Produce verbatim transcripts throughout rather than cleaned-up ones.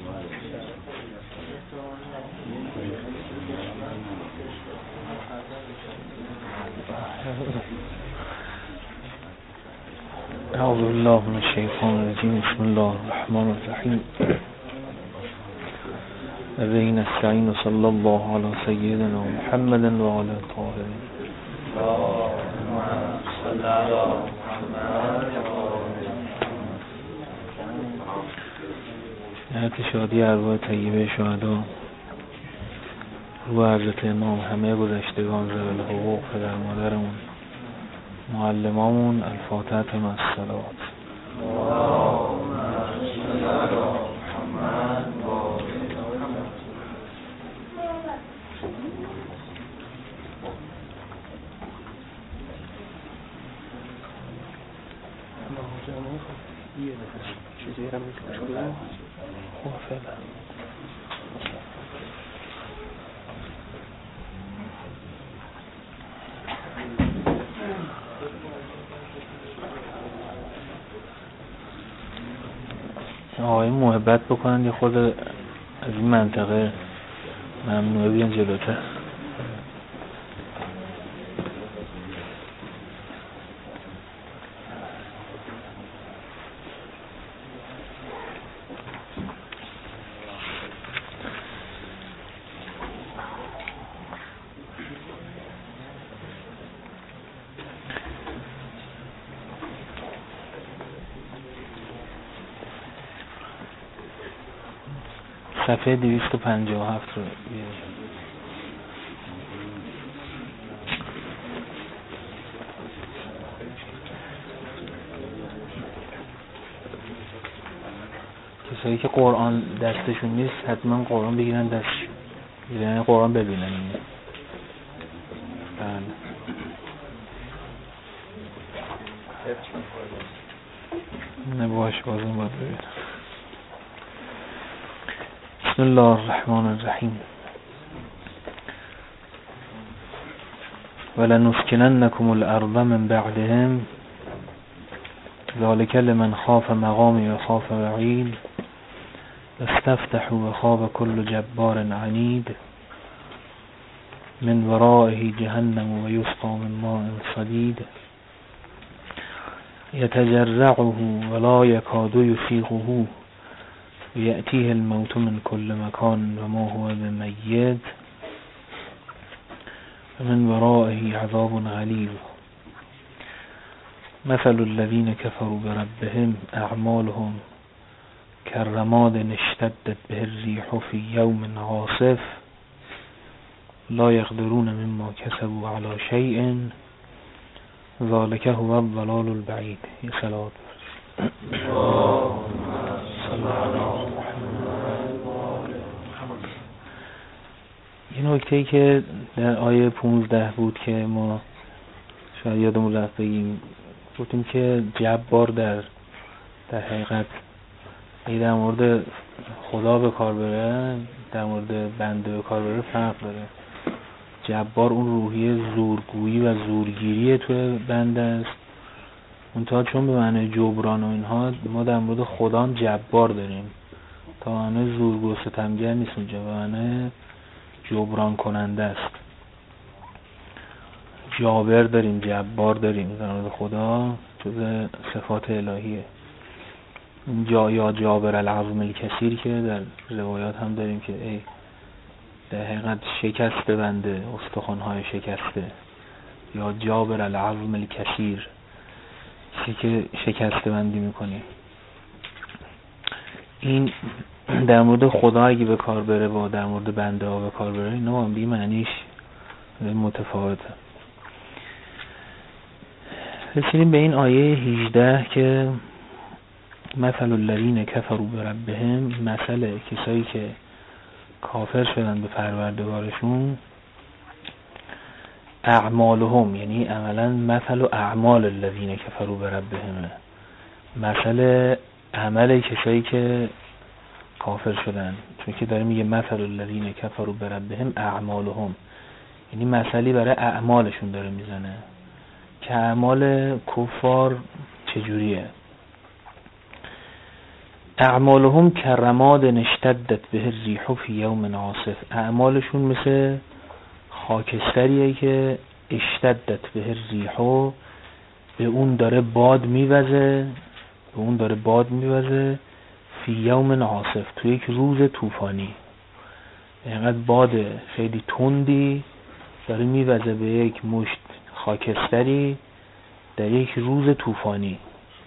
اعوذ بالله من الشیطان الرجیم. بسم الله الرحمن الرحیم. و به نستعین و صلی الله علی سیدنا محمد و علی الطاهرین. نهایت شادی ارواح طیبه شهدا، روح حضرت امام، همه گذشتگان، ذوی الحقوق، پدر مادرمون، معلمامون، الفاتحه مع الصلوات. آقای محبت بکنن یه خود از این منطقه ممنوعه بیان جلوتر. صفحه دویست و پنجاه و هفت رو بیاریم. کسایی که قرآن دستشون نیست حتما قرآن بگیرن دستشون، یعنی قرآن ببینن. اینه بله. نه باش بازم باید ببینن. بسم الله الرحمن الرحیم. ولنسکننکم الارض من بعدهم ذلک لمن خاف مقامی و خاف وعید استفتحوا و خاب كل جبار عنید من ورائه جهنم و یسقى من ماء صدید یتجرعه ولا یکاد یسیغه یأتیه الموت من كل مکان و ما هو بمیت و من ورائه عذاب غلیظ مثل الذین کفروا بربهم اعمالهم كالرماد اشتدت به الريح في يوم عاصف لا يقدرون مما كسبوا على شيء ذلك هو الضلال البعید. یه صلوات این نکته‌ای که در آیه پونزده بود که ما شاید یادمون رفت بگیم، گفتیم که جبار در در حقیقت اگه در مورد خدا به کار بره، در مورد بنده به کار بره فرق داره. جبار اون روحیه زورگویی و زورگیری توی بنده است. منتها چون به معنی جبران و اینها، ما در مورد خدا جبار داریم، تا معنی زورگو و ستمگر نیست، اونجا به معنی جبران کننده است. جابر داریم، جبار داریم. در مورد خدا جز صفات الهیه. جا یا جابر العظم الکثیر که در روایات هم داریم که ای در حقیقت شکسته بنده، استخوان‌های شکسته، یا جابر العظم الکثیر، چیزی که شکسته بندی میکنه. این در مورد خدا اگه به کار بره و در مورد بنده ها به کار بره، اینا هم بی معنیش متفاوته. رسیدیم به این آیه هجده که مثل الذین کفروا بربهم، مثل کسایی که کافر شدن به پروردگارشون، اعمالهم، یعنی عملا مثل اعمال الذین کفروا بربهم، مثل عمل کسایی که کافر شدن. چون که داره میگه مثل الذین کفروا بربهم اعمالهم، یعنی مثلی برای اعمالشون داره میزنه که اعمال کفار چجوریه. اعمالهم کرماد اشتدت به الریح فی یوم عاصف، اعمالشون مثل خاکستریه که اشتدت به الریح، به اون داره باد میوزه، به اون داره باد میوزه فی یوم عاصف، تو یک روز طوفانی. اینقدر باد خیلی تندی داره میوزه به یک مشت خاکستری در یک روز طوفانی.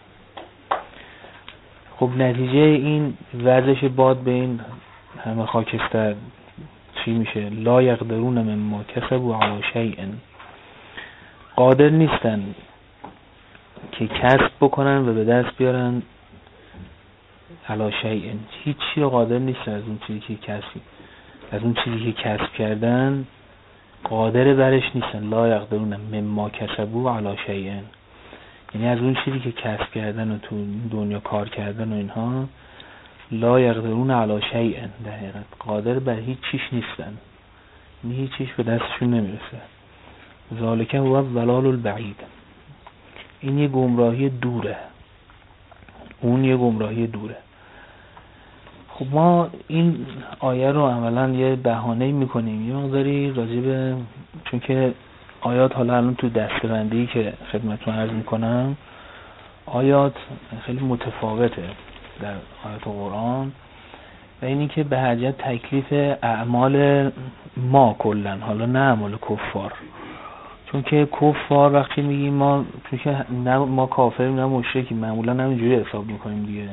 خب نتیجه این وزش باد به این همه خاکستر چی میشه؟ لا یقدرون مما کسبوا علی شیء، قادر نیستن که کسب بکنن و به دست بیارن علی شیء، هیچ چیزی رو قادر نیستن از اون چیزی که کسب از اون چیزی که کسب کردن قادر برش نیستن. لا یقدرون مما کسبوا علی شیء، یعنی از اون چیزی که کسب کردن و تو دنیا کار کردن و اینها، لا یقدرون علی شیء، در حقیقت قادر بر هیچ چیز نیستن، یعنی هیچ چیز به دستشون نمیرسه. ذالک هو الضلال البعید، این یه گمراهی دوره، اون یه گمراهی دوره. خب ما این آیه رو عملا یه بهانه‌ای میکنیم یه مقداری راجب، چون که آیات حالا الان تو دسته‌بندی که خدمتتون عرض میکنم آیات خیلی متفاوته در آیات قرآن، و اینی که به حجت تکلیف اعمال ما کلن، حالا نه اعمال کفار، چون که کفار وقتی میگیم ما، چون که نه ما کافریم نه مشرکیم، معمولا همینجوری حساب میکنیم دیگه،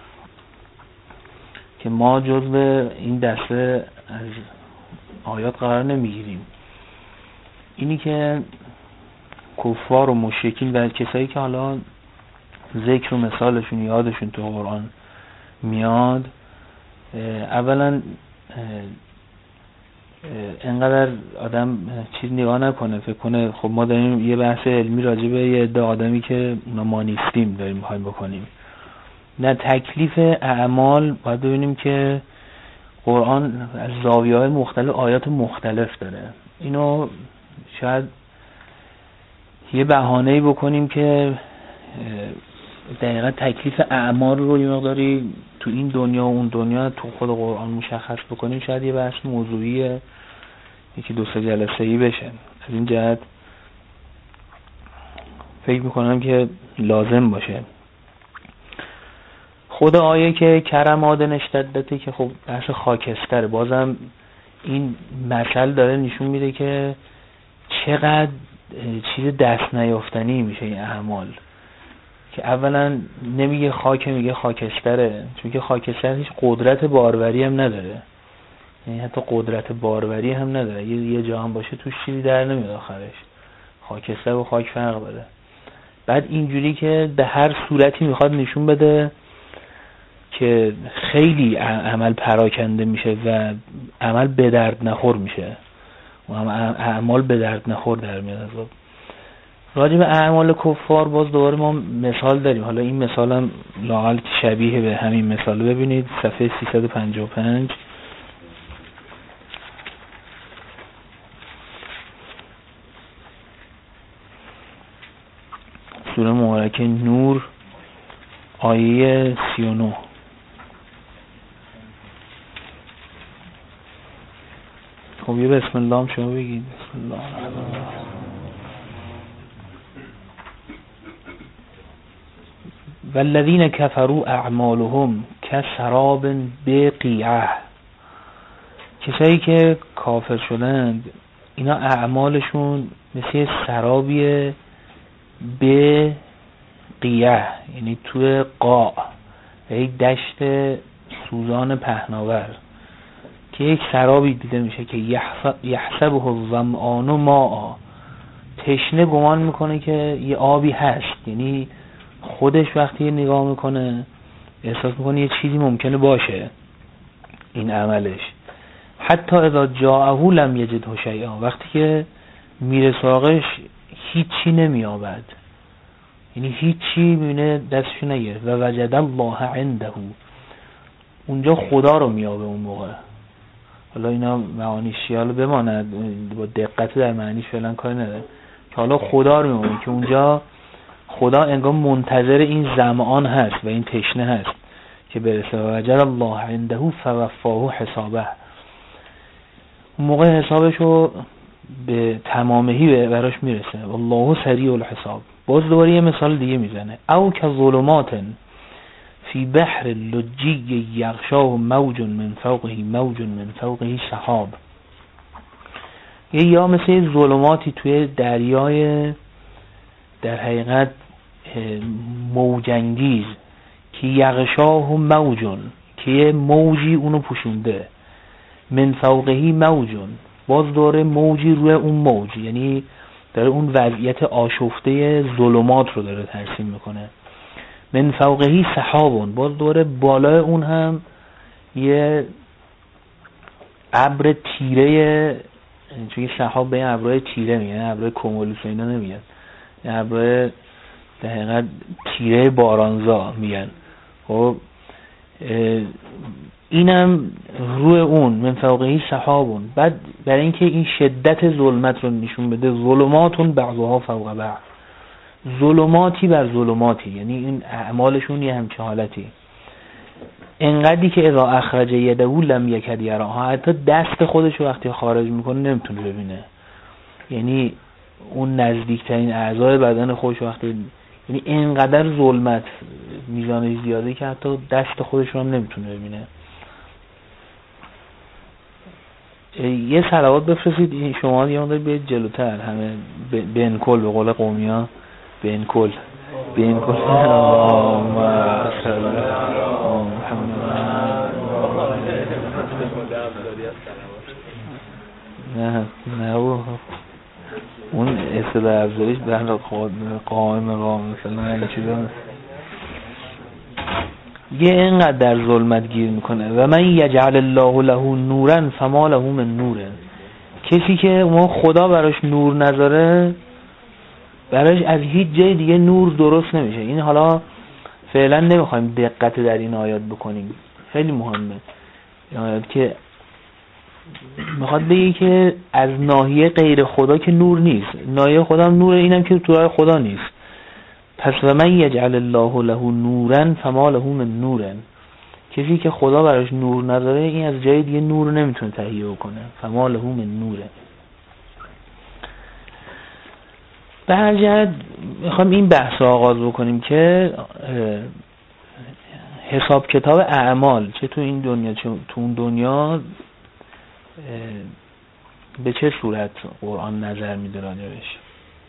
که ما جزو این دسته از آیات قرار نمیگیریم. اینی که کفار و مشرکین و کسایی که حالا ذکر و مثالشون یادشون تو قرآن میاد، اولا انقدر آدم چیز نگاه نکنه، فکر کنه خب ما داریم یه بحث علمی راجع به یه عده آدمی که اونا ما نیستیم داریم میخوایم بکنیم. نه، تکلیف اعمال باید ببینیم که قرآن از زاویه‌های مختلف آیات مختلف داره. اینو شاید یه بهانه‌ای بکنیم که دقیقا تکلیف اعمال رو یه مقداری تو این دنیا و اون دنیا تو خود قرآن مشخص بکنیم، شاید یه بحث موضوعی یکی دو سه جلسه‌ای بشه. از این جهت فکر میکنم که لازم باشه. خود آیه که کرماد اشتدت، که خب بحث خاکستر، بازم این مثل داره نشون میده که چقدر چیز دست نیافتنی میشه این اعمال، که اولا نمیگه خاک، میگه خاکستره، چون که خاکستر هیچ قدرت باروری هم نداره، یعنی حتی قدرت باروری هم نداره، یه, یه جا هم باشه توش چیزی در نمیاد آخرش. خاکستر و خاک فرق داره. بعد اینجوری که به هر صورتی میخواد نشون بده که خیلی عمل پراکنده میشه و عمل به درد نخور میشه و اعمال به درد نخور در میاد. راجع به اعمال کفار باز دوباره ما مثال داریم. حالا این مثال هم لااقل شبیه به همین مثال، ببینید صفحه سیصد و پنجاه و پنج، سوره مبارکه نور، آیه سی و نه. خب یه بسم الله هم شما بگید. بسم الله الرحمن الرحیم. والذین کفروا اعمالهم کسراب بقیعه، کسایی که کافر شدند اینا اعمالشون مثل سرابیه به قیعه، یعنی توی قاع، یک دشت سوزان پهناور که یک سرابی دیده میشه که یحسبه الظمآن ماء، تشنه گمان میکنه که یه آبی هست، یعنی خودش وقتی نگاه میکنه احساس میکنه یه چیزی ممکنه باشه این عملش. حتی اذا جاءه لم یجده شیئا، وقتی که میره سراغش هیچی نمیابد، یعنی هیچی میبینه دستش نگیره. و وجد الله عنده، اونجا خدا رو میابه اون موقع. حالا اینا معانیش حالا بماند، با دقت در معنیش فعلا کاری نداره، که حالا خدا رو میابه، که اونجا خدا انگار منتظر این ظمآن هست و این تشنه هست که برسه و وجد الله عنده فوفاه حسابه، اون موقع حسابشو به تمامهی براش میرسه. والله سریع الحساب. باز دوباره یه مثال دیگه میزنه، او که ظلمات فی بحر لجی یغشاه موج من فوقه موج من فوقه سحاب، یا مثل ظلماتی توی دریای در حقیقت موجنگیز که یغشاه موجون، که یه موجی اونو پوشونده، من فوقه موجون، باز داره موجی روی اون موج، یعنی داره اون وضعیت آشفته ظلمات رو داره ترسیم میکنه. من فوقه سحابون، باز داره بالای اون هم یه ابر تیره، چون سحاب به ابرای تیره میگن، ابرای کمولوس اینا نمیگن، ابرای در حقیقت تیره بارانزا میگن. خب اینم روی اون من فوقه سحابون. بعد برای اینکه این شدت ظلمت رو نشون بده، ظلماتون بعضها فوق بعض، ظلماتی بر ظلماتی، یعنی این اعمالشون یه همچه حالتی، انقدری که اذا اخرج یده لم یکد یراها، حتی دست خودش رو وقتی خارج میکنه نمیتونه ببینه، یعنی اون نزدیکترین اعضای بدن خودش وقتی، یعنی اینقدر ظلمت میزانش زیاده که حتی دست خودش رو هم نمیتونه ببینه. یه صلوات بفرستید شما یه مقدار بیاید جلوتر، همه بنکل به قول قومی ها، بنکل بنکل اللهم صل علی محمد. نه نه اون اصطلاح افزایش به قائم قائم مثلا این چیزا یه اینقدر در ظلمت گیر میکنه. و من یجعل الله له نورا فما له من نور، کسی که ما خدا براش نور نذاره براش از هیچ جای دیگه نور درست نمیشه. این حالا فعلا نمیخوایم دقت در این آیات بکنیم، خیلی مهمه این آیات که میخواد بگه که از ناحیه غیر خدا که نور نیست، ناحیه خدا هم نور، اینم که تو راه خدا نیست. پس و من یجعل الله له نورا فما له من نور، کسی که خدا براش نور نداره این از جای دیگه نور نمیتونه تهیه کنه. فما له من نور. به هر جهت میخوام این بحث رو آغاز بکنیم که حساب کتاب اعمال چه تو این دنیا چه تو اون دنیا به چه صورت قرآن نظر میده راجعش.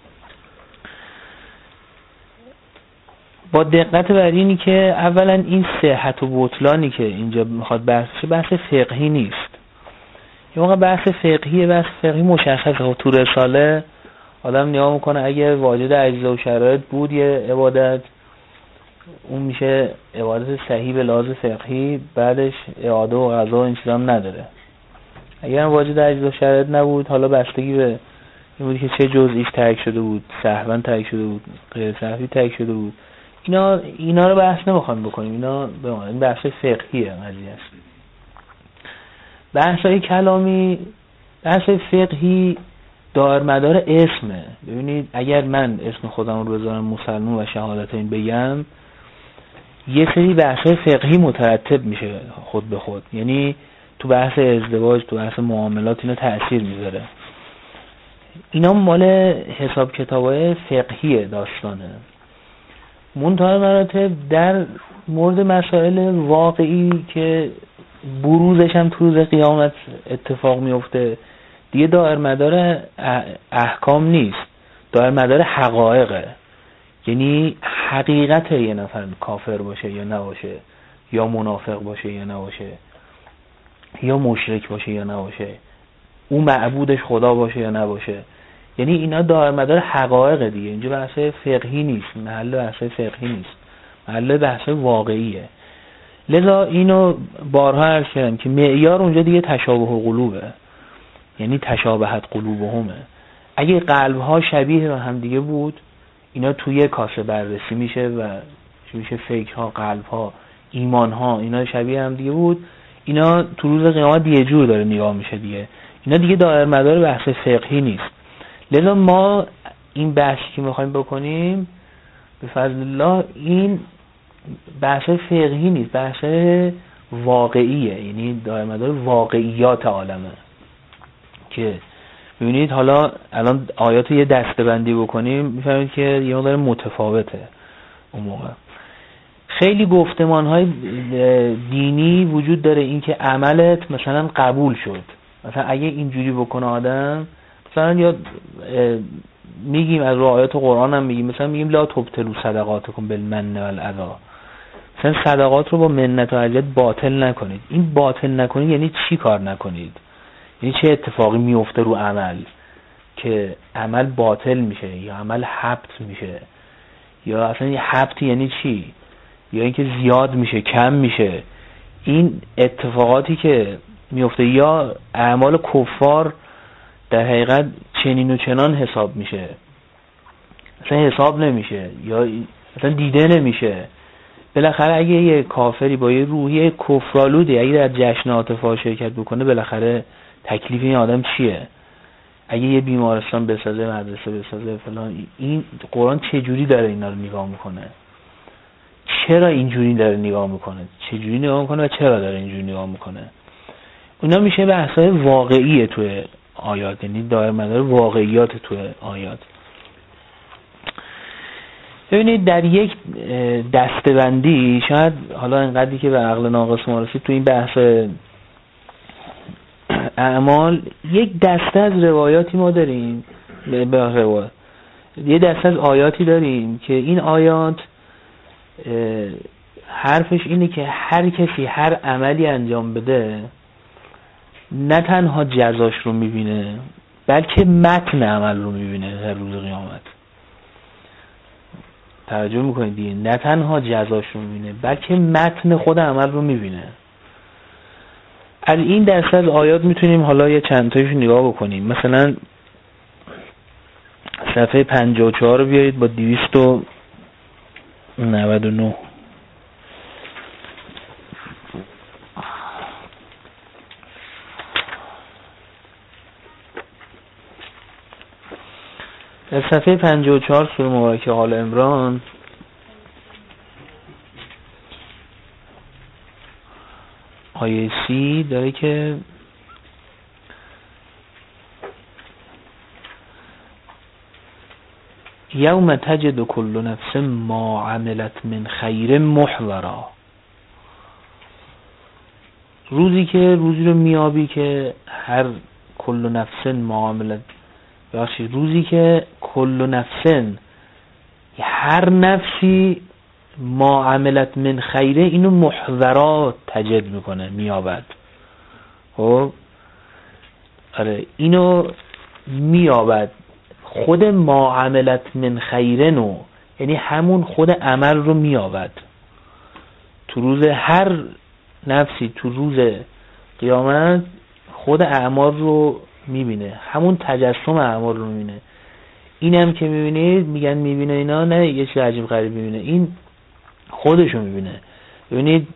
با دقت بر اینی که اولا این صحت و بطلانی که اینجا میخواد بحث شه بحث فقهی نیست. یه موقع بحث فقهیه، بحث فقهی مشخصه. تو رساله آدم نگاه میکنه اگه واجد اجزا و شرایط بود یه عبادت، اون میشه عبادت صحیح به لحاظ فقهی، بعدش اعاده و قضا و این چیزا هم نداره. اگر واجد اجزا و شرایط نبود، حالا بستگی به این بود که چه جزئیش ترک شده بود، سهوا ترک شده بود، غیر سهوی ترک شده بود، اینا اینا رو بحث نمیخوام بکنیم. اینا به این بحث فقهیه قضیه است. بحث‌های کلامی، بحث فقهی دار مدار اسمه. ببینید اگر من اسم خودم رو بذارم مسلمان و شهادتین بگم، یه سری بحث‌های فقهی مترتب میشه خود به خود، یعنی تو بحث ازدواج، تو بحث معاملات اینا تأثیر میذاره. اینا مال حساب کتابای فقهی داستانه. منتها مراتب در مورد مسائل واقعی که بروزش هم تو روز قیامت اتفاق میفته، دیگه دائر مدار احکام نیست، دائر مدار حقایقه. یعنی حقیقت یه نفر کافر باشه یا نباشه، یا منافق باشه یا نباشه، یا مشرک باشه یا نباشه، اون معبودش خدا باشه یا نباشه، یعنی اینا دائر مدار حقایق دیگه. اینجا بحث فقهی نیست، محل بحث فقهی نیست، محل بحث واقعیه. لذا اینو بارها عرض کردم که معیار اونجا دیگه تشابه قلوبه، یعنی تشابهت قلوبهمه. اگه قلبها شبیه به هم دیگه بود، اینا توی کاسه بررسی میشه و میشه فکرها، قلبها، ایمانها اینا شبیه هم دیگه بود، اینا تو روز قیامت یه جور داره نگاه میشه دیگه. اینا دیگه دائر مدار بحث فقهی نیست. لذا ما این بحثی که میخوایم بکنیم به فضل الله، این بحث فقهی نیست، بحث واقعیه، یعنی دائما واقعیات عالمه که ببینید. حالا الان آیات رو یه دسته‌بندی بکنیم میفهمید که یه مقدار متفاوته. اون موقع خیلی گفتمان‌های دینی وجود داره، این که عملت مثلا قبول شد، مثلا اگه اینجوری بکنه آدم، مثلا یا میگیم از آیات قرآن هم میگیم، مثلا میگیم لا تبطلوا صدقاتکم بالمن والأذی، مثلا صدقات رو با منت و اذیت باطل نکنید. این باطل نکنید یعنی چی کار نکنید؟ یعنی چه اتفاقی میفته رو عمل که عمل باطل میشه یا عمل حبط میشه، یا اصلا یه حبط یعنی چی، یا اینکه زیاد میشه کم میشه. این اتفاقاتی که میفته یا اعمال کفار در حقیقت چنین و چنان حساب میشه، اصلا حساب نمیشه یا اصلا دیده نمیشه. بالاخره اگه یه کافری با یه روحیه کفرآلوده اگه در جشنات فا شرکت بکنه، بالاخره تکلیف این آدم چیه؟ اگه یه بیمارستان بسازه، مدرسه بسازه فلان، این قرآن چه جوری داره اینا رو نگاه میکنه؟ چرا اینجوری داره نگاه میکنه؟ چه جوری نگاه میکنه و چرا داره اینجوری نگاه میکنه؟ اونا میشه بحث‌های واقعیه توی آیات، یعنی دائر مدار واقعیات توی آیات. ببینید در یک دسته‌بندی، شاید حالا اینقدری که به عقل ناقص ما رسید تو این بحث اعمال، یک دسته از روایاتی ما داریم، به روایت یه دسته از آیاتی داریم که این آیات حرفش اینه که هر کسی هر عملی انجام بده نه تنها جزاش رو میبینه بلکه متن عمل رو میبینه در روز قیامت. توجه میکنید دیگه، نه تنها جزاش رو میبینه بلکه متن خود عمل رو میبینه. از این دسته از آیات میتونیم حالا یه چند تایش نگاه بکنیم. مثلا صفحه پنجاه و چهار رو بیارید با دویست و نود و نه. در صفحه پنجاه و چهار سوره مبارکه آل عمران آیه سی داره که یوم تجد کل نفس ما عملت من خیر محضرا، روزی که روزی رو میابی که هر کل نفس ما عملت، بخشی روزی که کل نفس هر نفسی ما عملت من خیره اینو محضرا تجد میکنه، میابد. خب آره اینو میابد. خود ما عملت من خیره نو یعنی همون خود عمل رو میابد تو روز، هر نفسی تو روز قیامت خود اعمال رو میبینه، همون تجسم اعمال رو میبینه. اینم که میبینید میگن میبینه اینا، نه یه چیز عجیب غریب میبینه، این خودشو میبینه. ببینید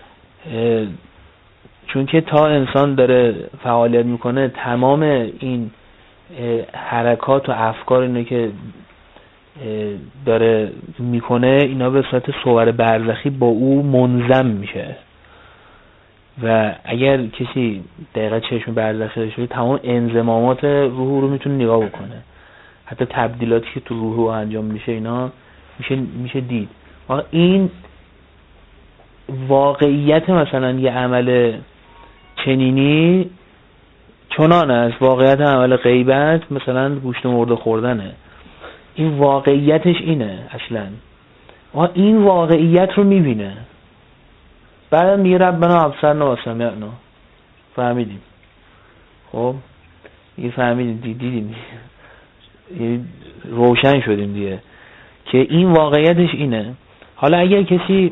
چون که تا انسان داره فعالیت میکنه تمام این حرکات و افکار اینو که داره میکنه اینا به صورت صور برزخی با او منظم میشه و اگر کسی دقیقا چشم برزخی داشته باشه تمام انضمامات روح رو میتونه نگاه بکنه، حتی تبدیلاتی که تو روح انجام میشه اینا میشه میشه دید. این واقعیت مثلا یه عمل چنینی چنان است، واقعیت عمل غیبت مثلا گوشت مرده خوردنه، این واقعیتش اینه اصلا. ما این واقعیت رو میبینه، بعد میگه ربنا ابصرنا و سمعنا، فهمیدیم. خب این فهمیدیم، دیدیم، روشن شدیم دیگه که این واقعیتش اینه. حالا اگر کسی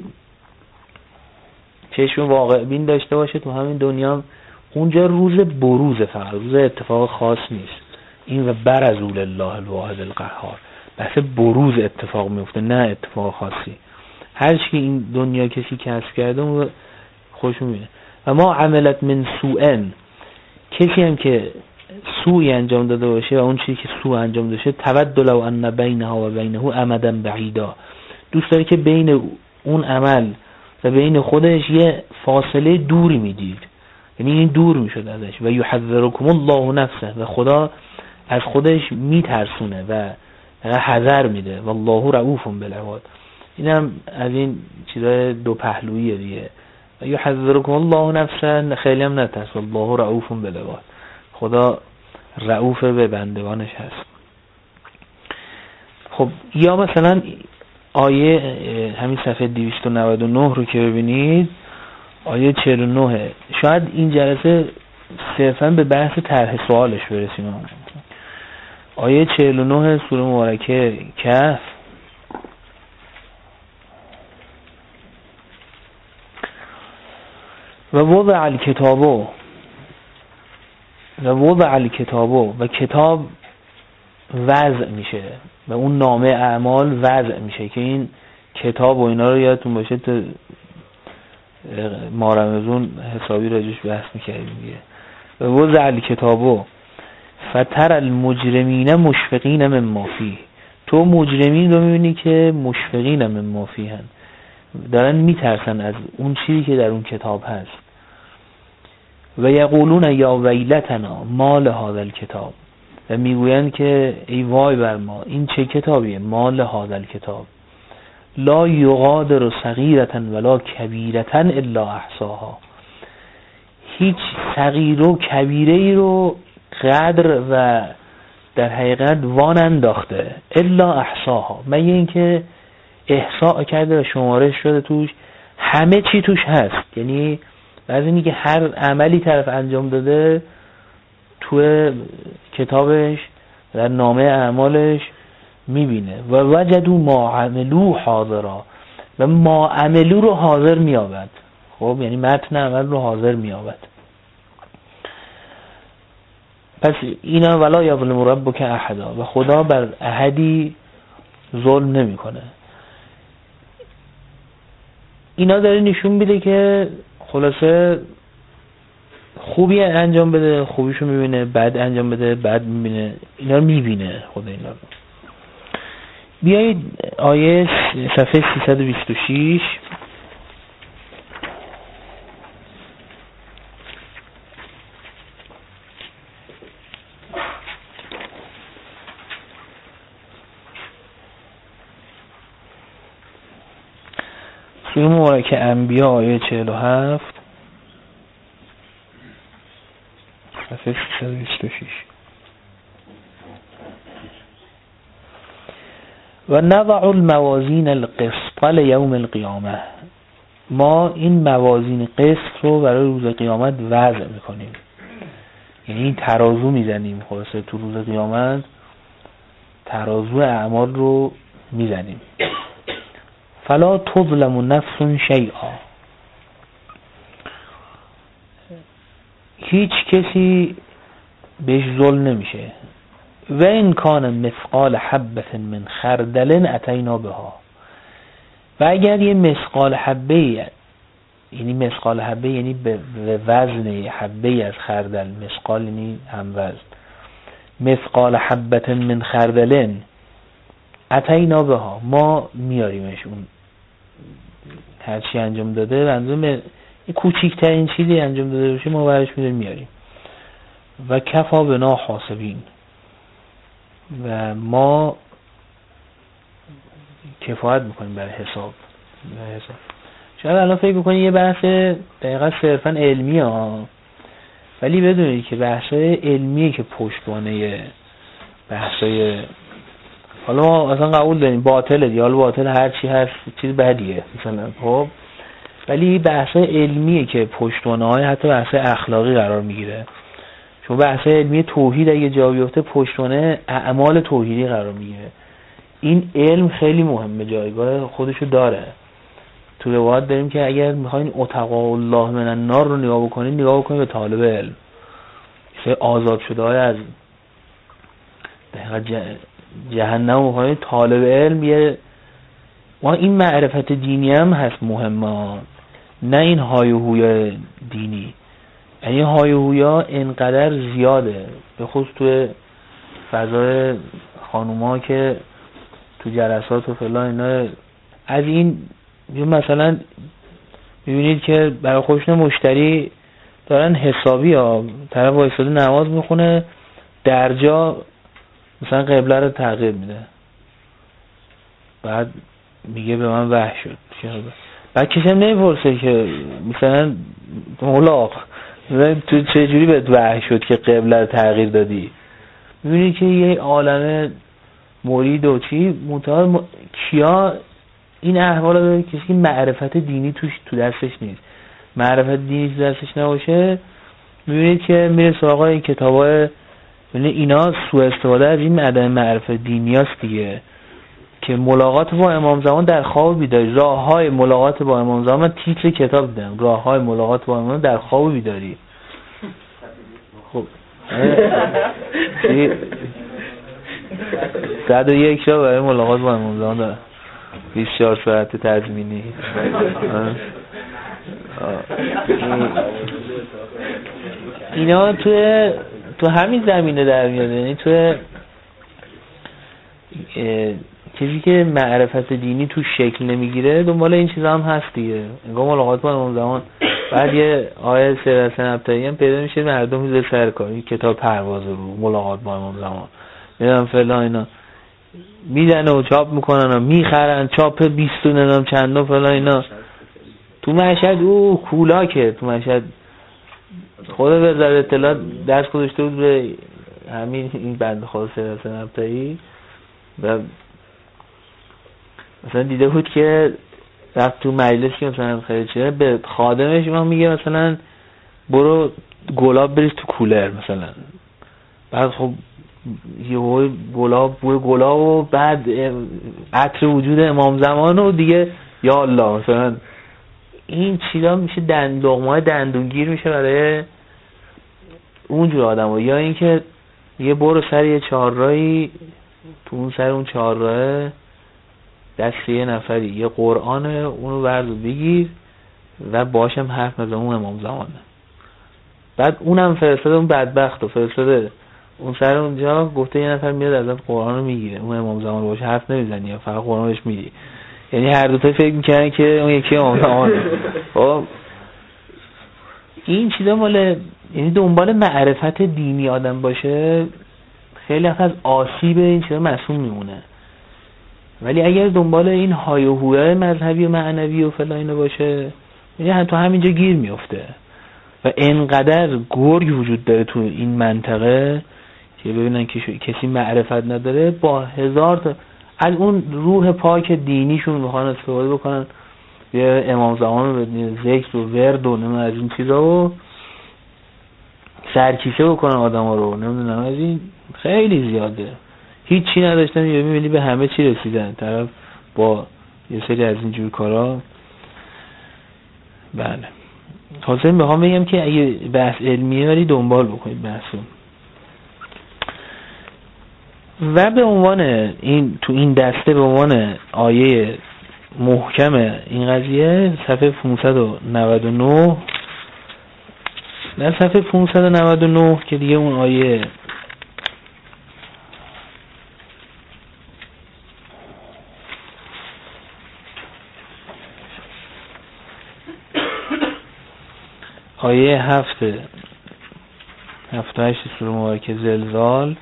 چشم واقع بین داشته باشه تو همین دنیا، اونجا روز بروز، فقط روز اتفاق خاص نیست. این و برزول الله الواحد القهار، بحث بروز اتفاق میفته نه اتفاق خاصی. هر چی این دنیا کسی کسب کرده اون خوشو میبینه. و ما عملت من سوءن، کسی هم که سوء انجام داده باشه و اون چیزی که سوء انجام داده باشه، تود لو ان بینها و بینه امدا بعیدا، دوست داره که بین اون عمل و بین خودش یه فاصله دوری میدید، یعنی این دور میشد ازش. و یحذرکم الله نفسه، و خدا از خودش میترسونه و حذر میده. والله رؤوف بالعباد. اینم از این چیزای دو پهلوییه دیگه. و یحذرکم الله نفسه، خیلی هم نترس. والله رؤوف بالعباد، خدا رؤوف به بندگانش هست. خب یا مثلا آیه همین صفحه دویست و نود و نه رو که ببینید، آیه چهل و نه، شاید این جلسه صرفا به بحث طرح سوالش برسیم. آیه چهل و نه سوره مبارکه کهف: و وضع الکتابو و وضع الکتابو و کتاب وضع میشه و اون نامه اعمال وضع میشه، که این کتاب و اینا رو یادتون باشه تو ما رمضان حسابی راجش بحث میکردیم دیگه. و وضع الکتابو فتر المجرمین مشفقین مما فیه، تو مجرمین رو میبینی که مشفقین مما فیه هن، دارن میترسن از اون چیزی که در اون کتاب هست. و یقولون یا ویلتنا ما لهذا الکتاب، و میگویند که ای وای بر ما، این چه کتابیه؟ ما لهذا الکتاب لا یغادر صغیرة ولا کبیرة الا احصاها، هیچ صغیر و کبیره ای رو قدر و در حقیقت وان انداخته، الا احصاها، مگه اینکه احصاء کرده و شمارش شده توش، همه چی توش هست. یعنی بعضی اینی که هر عملی طرف انجام داده تو کتابش در نامه اعمالش میبینه. و وجدوا ما عملوا حاضرا، و ما عملو رو حاضر میابد. خب یعنی متن عمل رو حاضر میابد. پس اینا ولا یظلم ربک احدا، و خدا بر احدی ظلم نمیکنه. اینا داره نشون میده که خلاصه خوبی انجام بده خوبیشو میبینه، بد انجام بده بد میبینه، اینا رو میبینه خدا اینا رو. بیایید آیه صفحه سیصد و بیست و شش سوره مبارکه انبیا آیه چهل و هفت صفحه سیصد و بیست و شش: و نضع الموازین القسط لیوم القیامه، ما این موازین قسط رو برای روز قیامت وضع میکنیم، یعنی این ترازو میزنیم. خلاصه تو روز قیامت ترازو اعمال رو میزنیم. فلا تظلم نفس شیئا، هیچ کسی بهش ظلم نمیشه. و این کان مثقال حبه من خردل اتینا بها، و اگر یه مثقال حبه، یعنی مثقال حبه یعنی به وزن حبه از خردل، مثقال یعنی هم وزن، مثقال حبه من خردل اتینا بها، ما میاریمش. اون هر چی انجام داده انجام یه کوچیکترین چیزی انجام داده باشه ما برش میاریم میاریم. و کفا بنا حاسبین، و ما کفایت میکنیم برای حساب. حساب شاید الان فکر بکنید یه بحث دقیقا صرفا علمی ها، ولی بدونید که بحثای علمیه که پشتوانه بحثای، حالا ما اصلا قبول داریم باطله دیگه، حالا باطل هر چی هست چیز بدیه مثلا، خب ولی بحثای علمیه که پشتوانه های حتی بحثای اخلاقی قرار میگیره. چون بحث علمی توحید اگه جا بیفته پشتوانه اعمال توحیدی قرار میگیره. این علم خیلی مهمه، جایگاه خودشو داره. تو روایت داریم که اگر میخواین اتقوا الله من النار رو نگاه بکنید، نگاه بکنید به طالب علم، چه آزاد شده های از جهنم و های طالب علم. یه ما این معرفت دینی هم هست مهمه، نه این های و هویا دینی. یعنی های و هویا اینقدر زیاده، به خصوص تو فضای خانوما که تو جلسات و فلان اینا از این یا مثلا میبینید که برای خودشون مشتری دارن حسابی ها، طرف وایساده نماز میخونه در جا مثلا قبله رو تغییر میده، بعد میگه به من وحی شد. بعد کسی هم نمیپرسه که مثلا مولا تو چجوری بهت وحی شد که قبله رو تغییر دادی. میبینید که یه عالمه مرید و چی متعال م... کیا این احوال داره، کسی که معرفت دینی توش تو دستش نیست. معرفت دینی تو دستش نباشه میبینید که میره سراغ این کتابای، یعنی اینا سوء استفاده از این عدم معرفت دینی است دیگه، که ملاقات با امام زمان در خواب بیداری، راه های ملاقات با امام زمان. من تیتر کتاب دیدم، راه های ملاقات با امام در خواب بیداری. خب صد و یک را برای ملاقات با امام زمان دارم، بیست و چهار ساعت تضمینی. اینا تو تو همین زمینه در میاد، یعنی تو چیزی که معرفت دینی تو شکل نمیگیره دنبال این چیزا هم هست دیگه. انگار ملاقات با امام زمان، بعد یه آیه سیر حسن ابتایی هم پیدا میشه مردم میذاره سر کار، کتاب پرواز رو ملاقات با امام زمان میدونم فلان اینا میدن و چاپ میکنن و میخرن، چاپ بیست و ندام چند و فلان اینا. تو مشهد او کولاکه، تو مشهد خود وزارت اطلاعات دست گذاشته بود به همین این بنده خدا سیر حسن ابتایی و مثلا دیده بود که رفت تو مجلس که مثلا خیلی چیه به خادمش ما میگه مثلا برو گلاب بریز تو کولر مثلا. بعد خب یه گلاب بوی گلاب و بعد عطر وجود امام زمان و دیگه یا الله مثلا این چیزا میشه دند لقمه‌های دندونگیر میشه برای اونجور آدم. یا اینکه یه برو سر یه چهارراهی، تو اون سر اون چهارراه دست یه نفری یه قرآنه اونو بردو بگیر و باشم حرف نزن، اون امام زمانه. بعد اونم فرستاده اون بدبخت و فرستاده اون سر اونجا گفته یه نفر میاد ازت قرآن رو میگیره، اون امام زمان باشه حرف نمیزنی یا فقط قرآن بهش میدی. یعنی هر دوتا فکر میکنن که اون یکی امام زمانه. خب این چیزا مال، یعنی دنبال معرفت دینی آدم باشه خیلی از آسیب این چیزا معصوم میمونه. ولی اگر دنبال این های و هوهای مذهبی و معنوی و فلان اینا باشه یعنی تو همینجا گیر میفته. و انقدر گرگ وجود داره تو این منطقه که ببینن که کسی معرفت نداره با هزار تا از اون روح پاک دینیشون میخوان استفاده بکنن، یه امام زمان رو ذکر و ورد و نمیدونم از این چیزا و سرکیسه بکنن آدم ها رو، نمیدونم از این خیلی زیاده. هیچ چی نداشتن یه میبینی به همه چی رسیدن طرف با یه سری از این جور کارا. بله حاضر میخوام بگم که اگه بحث علمیه ولی دنبال بکنید بحثو. و به عنوان این تو این دسته به عنوان آیه محکم این قضیه صفحه پانصد و نود و نه، در صفحه پانصد و نود و نه که دیگه اون آیه آیه هفت هفت هشت سوره مبارکه زلزال،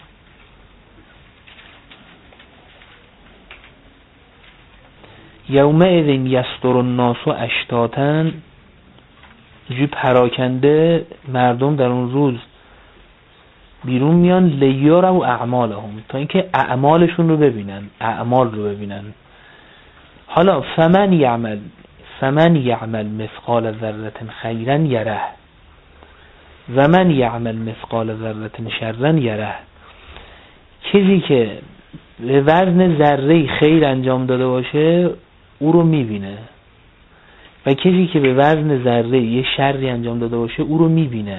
یومئذ یصدر الناس اشتاتا، جو پراکنده مردم در اون روز بیرون میان، لیروا اعمالهم، تا اینکه اعمالشون رو ببینن، اعمال رو ببینن. حالا فمن یعمل فمن یعمل مثقال ذره خیرا یره و من یعمل مثقال ذره شرا یره. کسی که به وزن ذره خیر انجام داده باشه او رو میبینه و کسی که به وزن ذره یه شری انجام داده باشه او رو میبینه.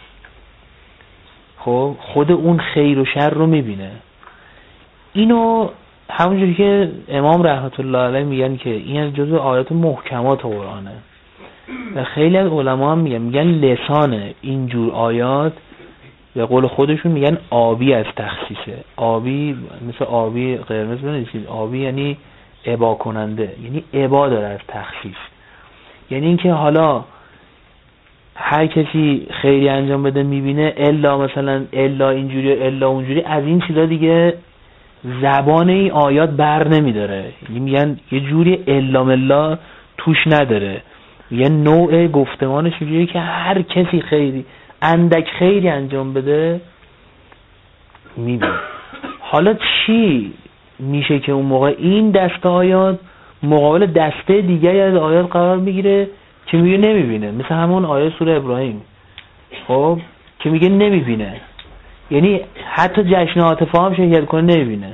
خب خود اون خیر و شر رو میبینه. اینو همونجوری که امام رحمت الله علیه میگن که این از جزء آیات محکمات قرآنه و خیلی از علما هم میگن میگن لسان اینجور آیات به قول خودشون میگن آبی از تخصیصه. آبی مثل آبی قرمز بنویسید، آبی یعنی ابا کننده، یعنی ابا داره از تخفیف، یعنی اینکه حالا هر کسی خیری انجام بده میبینه، الا مثلا الا اینجوری الا اونجوری، از این چیزا دیگه زبان این آیات بر نمیداره، یعنی میگن یه جوری الا ملا توش نداره، یه نوع گفتمانش اینجوریه که هر کسی خیری اندک خیری انجام بده میبینه. حالا چی میشه که اون موقع این دسته آیات مقابل دسته دیگری از آیات قرار میگیره که میگه نمیبینه، مثل همون آیه سوره ابراهیم خب که میگه نمیبینه، یعنی حتی جشن عاطفه هم شرکت کنه نمیبینه.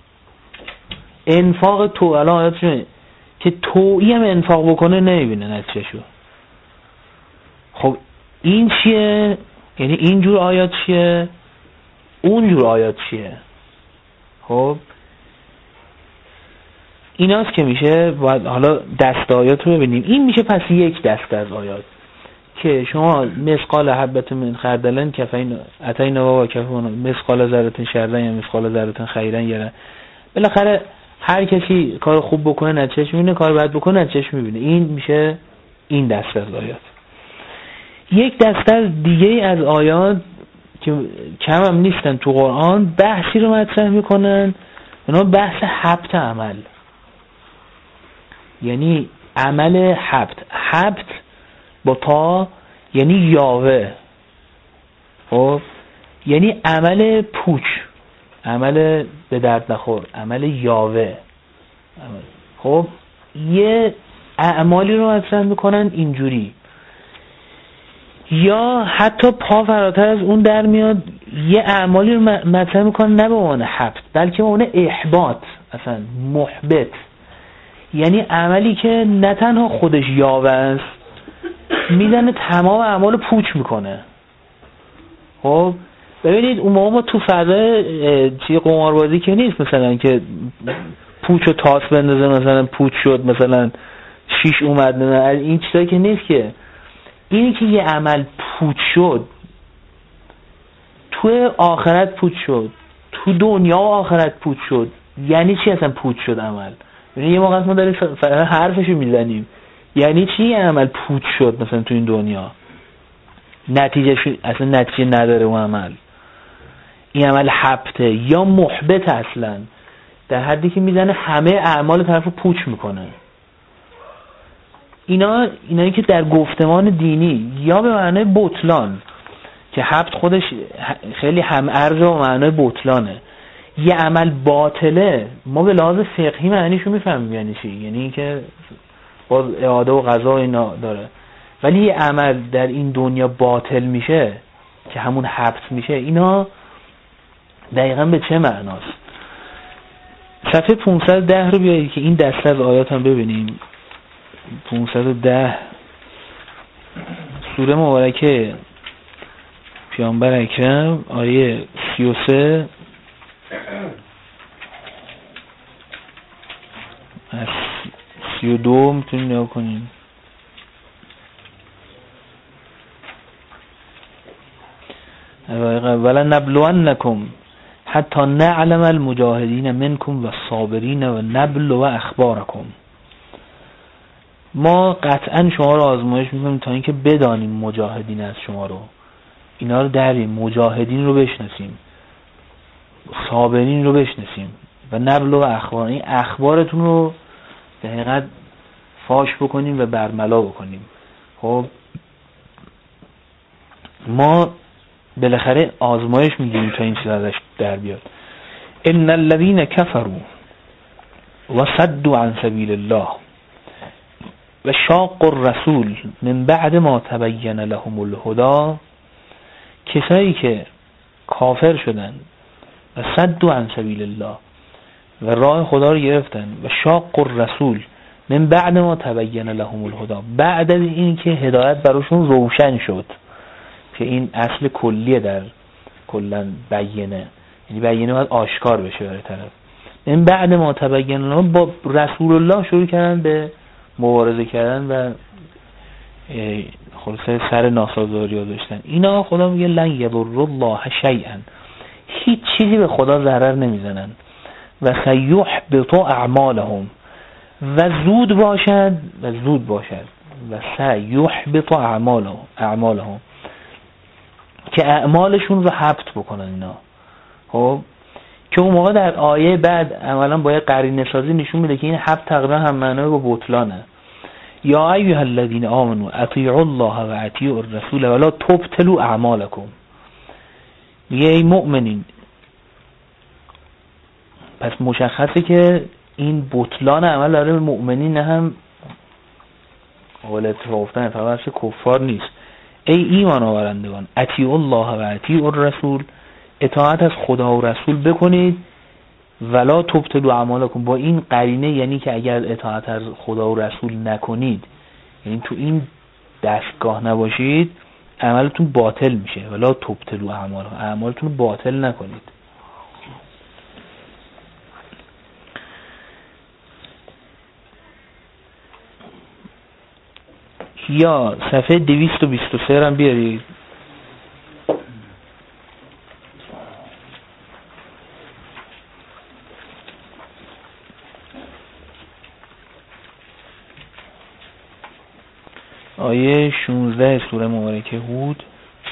انفاق تو الان آیات شونه که تویی هم انفاق بکنه نمیبینه نتیجه شو. خب این چیه؟ یعنی اینجور آیات چیه؟ اونجور آیات چیه؟ خب ایناست که میشه باید حالا دست آیات رو ببینیم. این میشه پس یک دست از آیات که شما مثقال حبت من خردلن کفین اتینا و کفون مثقال ذره شرا یا مثقال ذره خیرا یره. بالاخره هر کسی کار خوب بکنه نتیجهش میبینه، کار بد بکنه نتیجهش میبینه. این میشه این دست از آیات. یک دسته از دیگه از آیات که کم هم نیستن تو قرآن بحثی رو مطرح میکنن، اونا بحث حبت عمل، یعنی عمل حبت. حبت با تا یعنی یاوه، خب یعنی عمل پوچ، عمل به درد نخور، عمل یاوه. خب یه اعمالی رو مطرح میکنن اینجوری، یا حتی پا فراتر از اون در میاد یه اعمالی رو مطرح میکنن نه به عنوان حبت بلکه به عنوان احباط، اصلا محبط، یعنی عملی که نه تنها خودش یاوه است، میزنه تمام اعمال پوچ میکنه. خب ببینید اون موقع ما تو فضای چی قماربازی که نیست مثلا که پوچ و تاس بندازه مثلا پوچ شد مثلا شیش اومد، نه این چیزایی که نیست. که اینی که یه عمل پوچ شد تو آخرت پوچ شد، تو دنیا و آخرت پوچ شد، یعنی چی اصلا پوچ شد عمل؟ یعنی یه موقع ما داریم حرفشو میزنیم، یعنی چی یه عمل پوچ شد مثلا تو این دنیا نتیجه اصلا نتیجه نداره اون عمل، این عمل حبته یا محبط اصلا در حدی که میزنه همه اعمال طرفو پوچ میکنه. اینا اینایی که در گفتمان دینی یا به معنای بطلان که حبت خودش خیلی هم ارزه و معنای بطلانه، یه عمل باطله ما به لحاظ فقهی معنیشو میفهمیم یعنی چی، یعنی که باز اعاده و قضا اینا داره، ولی یه عمل در این دنیا باطل میشه که همون حبت میشه، اینا دقیقا به چه معناست؟ صفحه پانصد و ده رو بیایید که این دسته از آیات هم ببینیم. پانصد و ده سوره مبارکه پیامبر اکرم آیه سی و سه از سی و دو میتونیم نگاه کنیم. ولا نبلونکم حتی نعلم المجاهدین منکم و الصابرین و نبلو اخبارکم. ما قطعا شما رو آزمایش میکنیم تا اینکه بدانیم مجاهدین از شما رو، اینا رو دریم، مجاهدین رو بشناسیم، صابرین رو بشناسیم و نبلو اخبار، این اخبارتون رو در حقیقت فاش بکنیم و برملا بکنیم. خب ما بالاخره آزمایش میگیریم تا این چیز ازش در بیاد. ان الذين كفروا وصدوا عن سبيل الله و شاق الرسول من بعد ما تبین لهم الهدى، کسایی که کافر شدن و صدوا عن سبیل الله و راه خدا رو گرفتن و شاق الرسول من بعد ما تبین لهم الهدى، بعد از این که هدایت براشون روشن شد، که این اصل کلیه در کلا بیینه، یعنی بیینه باید آشکار بشه برای طرف. من بعد ما تبین لهم، با رسول الله شروع کردن به مبارزه کردن و خلاصه سر ناسازگاری ها داشتن. اینا خدا میگه لن یضر الله شیئا، هیچ چیزی به خدا ضرر نمیزنن و سیحبط اعمالهم، و زود باشد و زود باشد و سیحبط اعمالهم اعمالهم که اعمالشون رو حبط بکنن اینا. خب که اون موقع در آیه بعد اولا باید قرینه سازی نشون میده که این حبط تقریبا هم معنی با بطلانه. یا ایها الذین آمنوا اطیعوا الله و اطیعوا الرسول ولا تبطلوا اعمالکم. میگه ای مؤمنین، پس مشخصه که این بطلان عمل داره مؤمنین، نه هم اول اتفاقتن فقط کفار نیست. ای ایمان آورندگان اطیعوا الله و اطیعوا الرسول، اطاعت از خدا و رسول بکنید، ولا تبطلوا اعمالکم، با این قرینه یعنی که اگر اطاعت از خدا و رسول نکنید، یعنی تو این دستگاه نباشید، عملتون باطل میشه. ولا تبطلوا اعمالکم، اعمالتون باطل نکنید. یا صفحه دویست و بیست و سه هم بیارید. آیه شانزده سوره مبارکه هود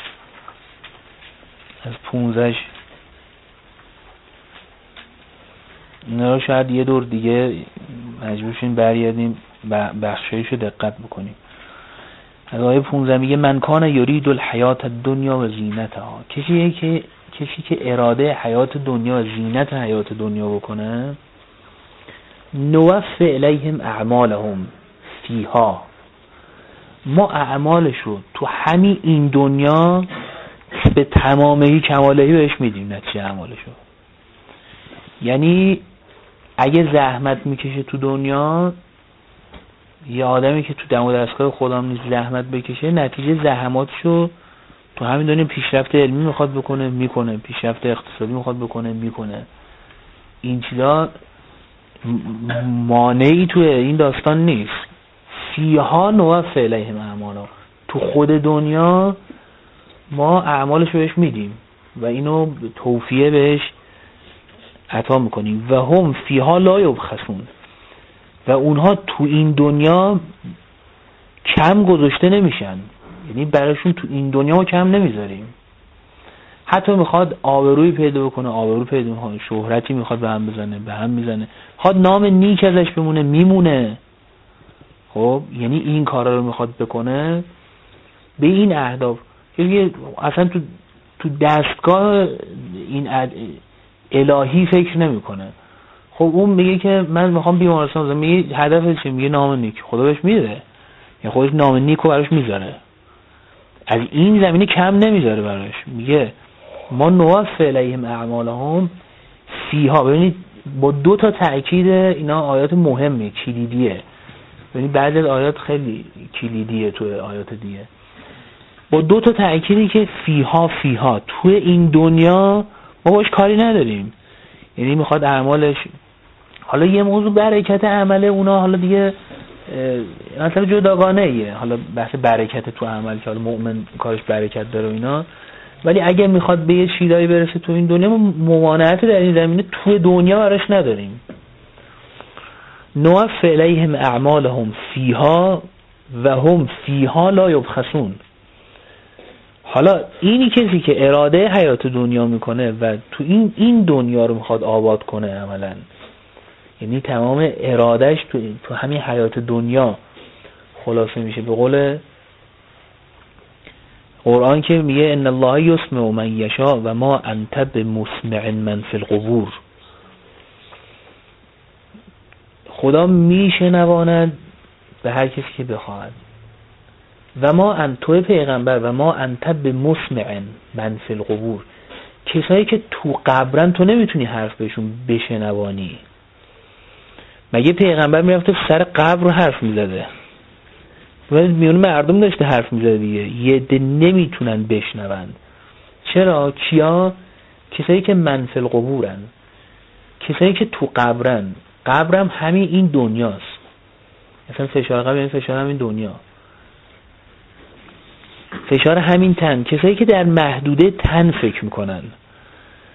از پانزده. اینا شاید یه دور دیگه مجبور شیم برگردیم بخشایشو دقت بکنیم. از آیه پانزده میگه من کان یرید الحیات الدنیا و زینتها، کسی که کسی که اراده حیات دنیا و زینت حیات دنیا بکنه، نوفی الیهم اعمالهم فیها، ما اعمالش رو تو همین این دنیا به تمامهی کمالهی بهش میدیم نتیجه اعمالش رو. یعنی اگه زحمت میکشه تو دنیا، یه آدمی که تو دم و دستگاه خودم نیست زحمت بکشه، نتیجه زحماتشو تو همین دنیا پیشرفت علمی میخواد بکنه میکنه، پیشرفت اقتصادی میخواد بکنه میکنه. این چیزا مانعی تو این داستان نیست. فیها نوفی الیهم اعمالهم، تو خود دنیا ما اعمالش رو بهش میدیم و اینو توفیه بهش عطا میکنیم. و هم فیها لا یبخسون، و اونها تو این دنیا کم گذاشته نمیشن، یعنی براشون تو این دنیا ما کم نمیذاریم. حتی میخواد آبروی پیدا بکنه آبرو پیدا میکنه، شهرتی میخواد به هم بزنه به هم میزنه، میخواد نام نیک ازش بمونه میمونه. خب یعنی این کارا رو میخواد بکنه به این اهداف، یعنی اصلا تو تو دستگاه این الهی فکر نمیکنه. خب اون میگه که من میخوام بیمارستان بزنم، میگه هدفش چیه؟ میگه نام نیک. خدا بهش میده، یعنی خودش نام نیک رو براش میذاره، از این زمینه کم نمیذاره براش. میگه ما نوفی الیهم اعمالهم فیها. ببینید با دو تا تأکید، اینا آیات مهمه کلیدیه. ببینید بعضی از آیات خیلی کلیدیه تو آیات دیگه، با دو تا تأکیدی که فیها فیها تو این دنیا ما باش کاری نداریم. یعنی میخواد اعمالش، حالا یه موضوع برکت عمل اونا حالا دیگه مثلا جداگانه ایه، حالا بحث برکت تو عمل که حالا مؤمن کارش برکت داره و اینا، ولی اگه میخواد به یه چیزایی برسه تو این دنیا، ما ممانعت در این زمینه تو دنیا براش نداریم. نوفی الیهم اعمالهم فیها و هم فیها لا یبخسون. حالا اینی کسی که اراده حیات دنیا میکنه و تو این این دنیا رو میخواد آباد کنه عملا، یعنی تمام ارادهش تو تو همین حیات دنیا خلاصه میشه. به قول قرآن که میگه ان الله یسمع من یشاء و ما انت بمسمع من فی القبور، خدا میشنواند به هر کسی که بخواهد. و ما انت، توی پیغمبر، و ما انت بمسمع من فی القبور، کسایی که تو قبرن تو نمیتونی حرف بهشون بشنوانی. مگه پیغمبر میرفته سر قبر رو حرف میزده؟ میون مردم داشته حرف میزده دیگه، یه عده نمیتونن بشنون. چرا؟ کیا؟ کسایی که من فی القبورن، کسایی که تو قبرن. قبرم همین این دنیاست، مثلا فشار قبر یعنی فشار همین دنیا، فشار همین تن. کسایی که در محدوده تن فکر میکنن،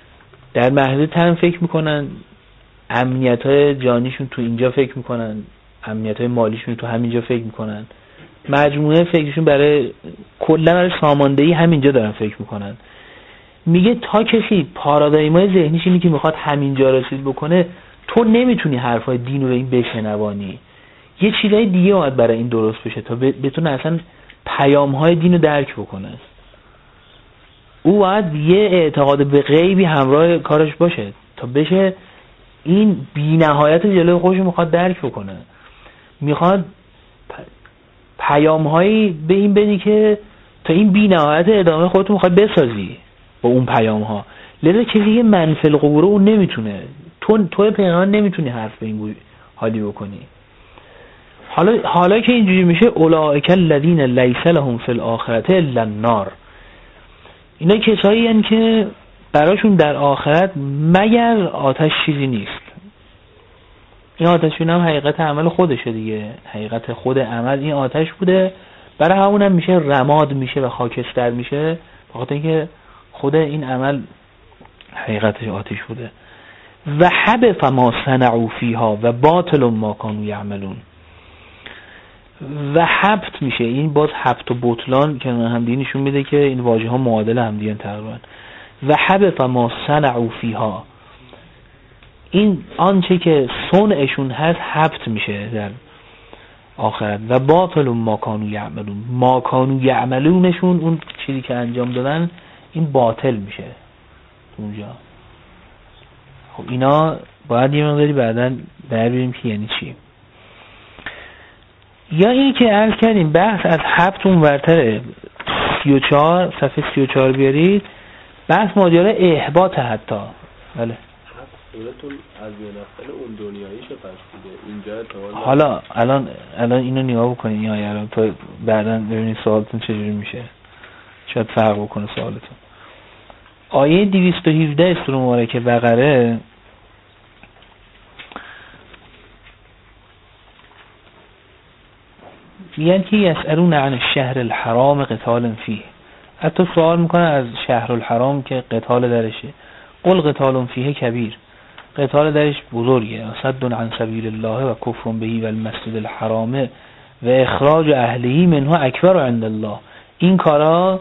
در محدوده تن فکر میکنن، امنیت های جانیشون تو اینجا فکر میکنن، امنیت‌های مالیشون تو همینجا فکر میکنن، مجموعه فکرشون برای کلا برای ساماندهی همینجا دارن فکر میکنن. میگه تا کسی پارادایمای ذهنیش اینی که میخواد همینجا رسید بکنه، تو نمیتونی حرفای دین رو به این بشنوانی. یه چیزای دیگه باید برای این درست بشه تا بتونه اصلا پیام‌های دین رو درک بکنه. او باید یه اعتقاد به غیبی همراه کارش باشه تا بشه این بی‌نهایت جلوی خودش میخواد درک بکنه. میخواد پیام‌هایی به این بدی که تا این بی‌نهایت ادامه خودت میخواد بسازی با اون پیام‌ها. لذا چیزی که منفی القبور اون نمیتونه، تو تو پیغمبر نمیتونی حرف به این حالی بکنی. حالا حالا که اینجوری میشه، اولئک الذین لیس لهم فی الاخرة الا النار، اینا کسایی هستند که براشون در آخرت مگر آتش چیزی نیست. این آتشون هم حقیقت عمل خودشه دیگه، حقیقت خود عمل این آتش بوده، برای همون هم میشه رماد میشه و خاکستر میشه، بخاطر اینکه خود این عمل حقیقتش آتش بوده. و حبط ما صنعوا فیها و باطل ما کانوا یعملون. و حبط میشه، این باز حبط و بطلان که هم دینشون میده که این واژه ها معادل هم دیگه تقریبا. و حبط ما صنعوا فیها، این آنچه که صنعشون هست حبط میشه در آخرت. و باطل ما کانوا یعملون، ما کانوا یعملونشون اون چیزی که انجام دادن این باطل میشه اونجا. خب اینا باید یه مقداری بعداً در بیاریم که یعنی چی. یا این که عرض کردیم بحث از حبط اون ورتره، سی و چهار صفحه سی و چهار بیارید، بحث ماجرا احباط حتی. بله صورتون از نفل اون دنیاییش پس دیگه اینجا تا حالا الان الان اینو نگاه بکنید این آیه رو تا بعداً ببینید سوالتون چجوری میشه، شاید فرق بکنه سوالتون. آیه دویست و هفده سوره مبارکه بقره میگن که یسألون عن الشهر الحرام قتال فیه، حتی سوال میکنن از شهر الحرام که قتال درشه. قل قتال فیه کبیر، قتال درش بزرگه، صد عن سبیل الله و کفر بهی و المسجد الحرام و اخراج اهلهی منه اکبر عند الله. این کارا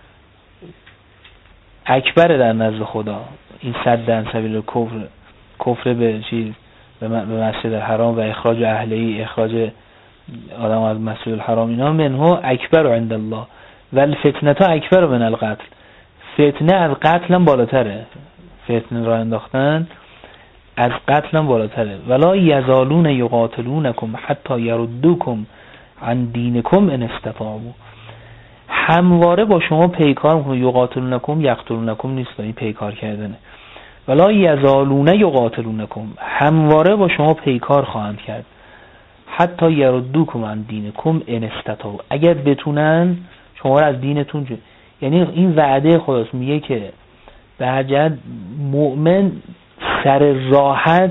اکبر در نزد خدا، این صد عن سبیل کفر، کفر به چیز به مسجد الحرام و اخراج اهلهی، اخراج آدم از مسجد الحرام، اینا منه اکبر عند الله و الفتنه اکبر من القتل، فتنه از قتل هم بالاتره، فتنه را انداختن از قتل هم بالاتره. ولا یزالون یقاتلونکم حتی یردوکم عن دینکم ان استطاعوا، همواره با شما پیکار میکنه. یقاتلونکم یقتلونکم نیست، این پیکار کردنه. ولا یزالون یقاتلونکم، همواره با شما پیکار خواهند کرد. حتی یردوکم عن دینکم ان استطاعوا، اگر بتونن شما را از دینتون جو. یعنی این وعده خداست، میگه که به هر جهت مؤمن سر راحت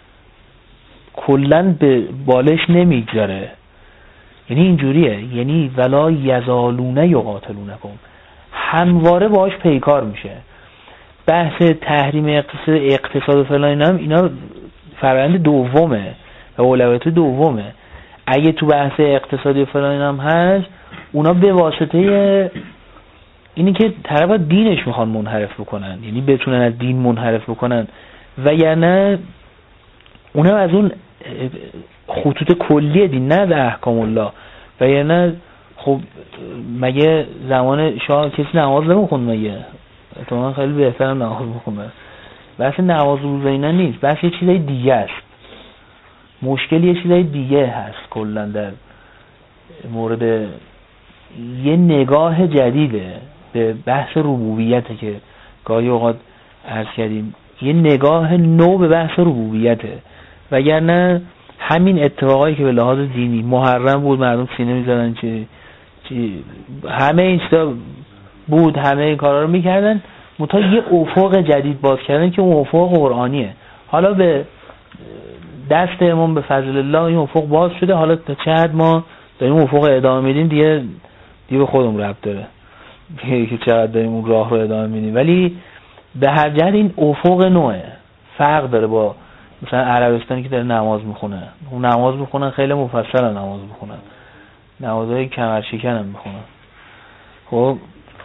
کلن به بالش نمیگذاره، یعنی اینجوریه، یعنی ولا یزالون یقاتلونکم، همواره باهاش پیکار میشه. بحث تحریم اقتصاد اقتصاد و فلان اینا هم اینا فرآیند دومه و اولویت دومه. اگه تو بحث اقتصادی و فلان اینا هم هست، اونا به واسطه اینی که طرف دینش میخوان منحرف بکنن، یعنی بتونن از دین منحرف بکنن، و یعنی اونا از اون خطوط کلی دین، نه از احکام الله. و یعنی خب مگه زمان شاه کسی نماز نمیخوند؟ مگه اتفاقا خیلی بهتر نماز بخونه. بحث نماز روزه اینا نیست، بحث یه چیزای دیگه است. مشکل یه چیزای دیگه هست کلا در مورد یه نگاه جدیده به بحث ربوبیته که گاهی اوقات عرض کردیم، یه نگاه نو به بحث ربوبیته. وگرنه همین اتفاقایی که به لحاظ دینی محرم بود، مردم سینه میزدن، چه چی همه این چیزا بود، همه این کارا رو میکردن، منتها یه افق جدید باز کردن که اون افق قرآنیه. حالا به دست امام به فضل الله این افق باز شده، حالا تا چه حد ما داریم افق ادامه میدیم دیگه دیگه به خودمون ربط داره که چقدر داریم اون راه رو ادامه میدیم. ولی به هر جهت این افق نوعه، فرق داره با مثلا عربستانی که داره نماز میخونه، اون نماز میخونن خیلی مفصل نماز میخونن، نمازهای کمرشکن هم میخونن. خب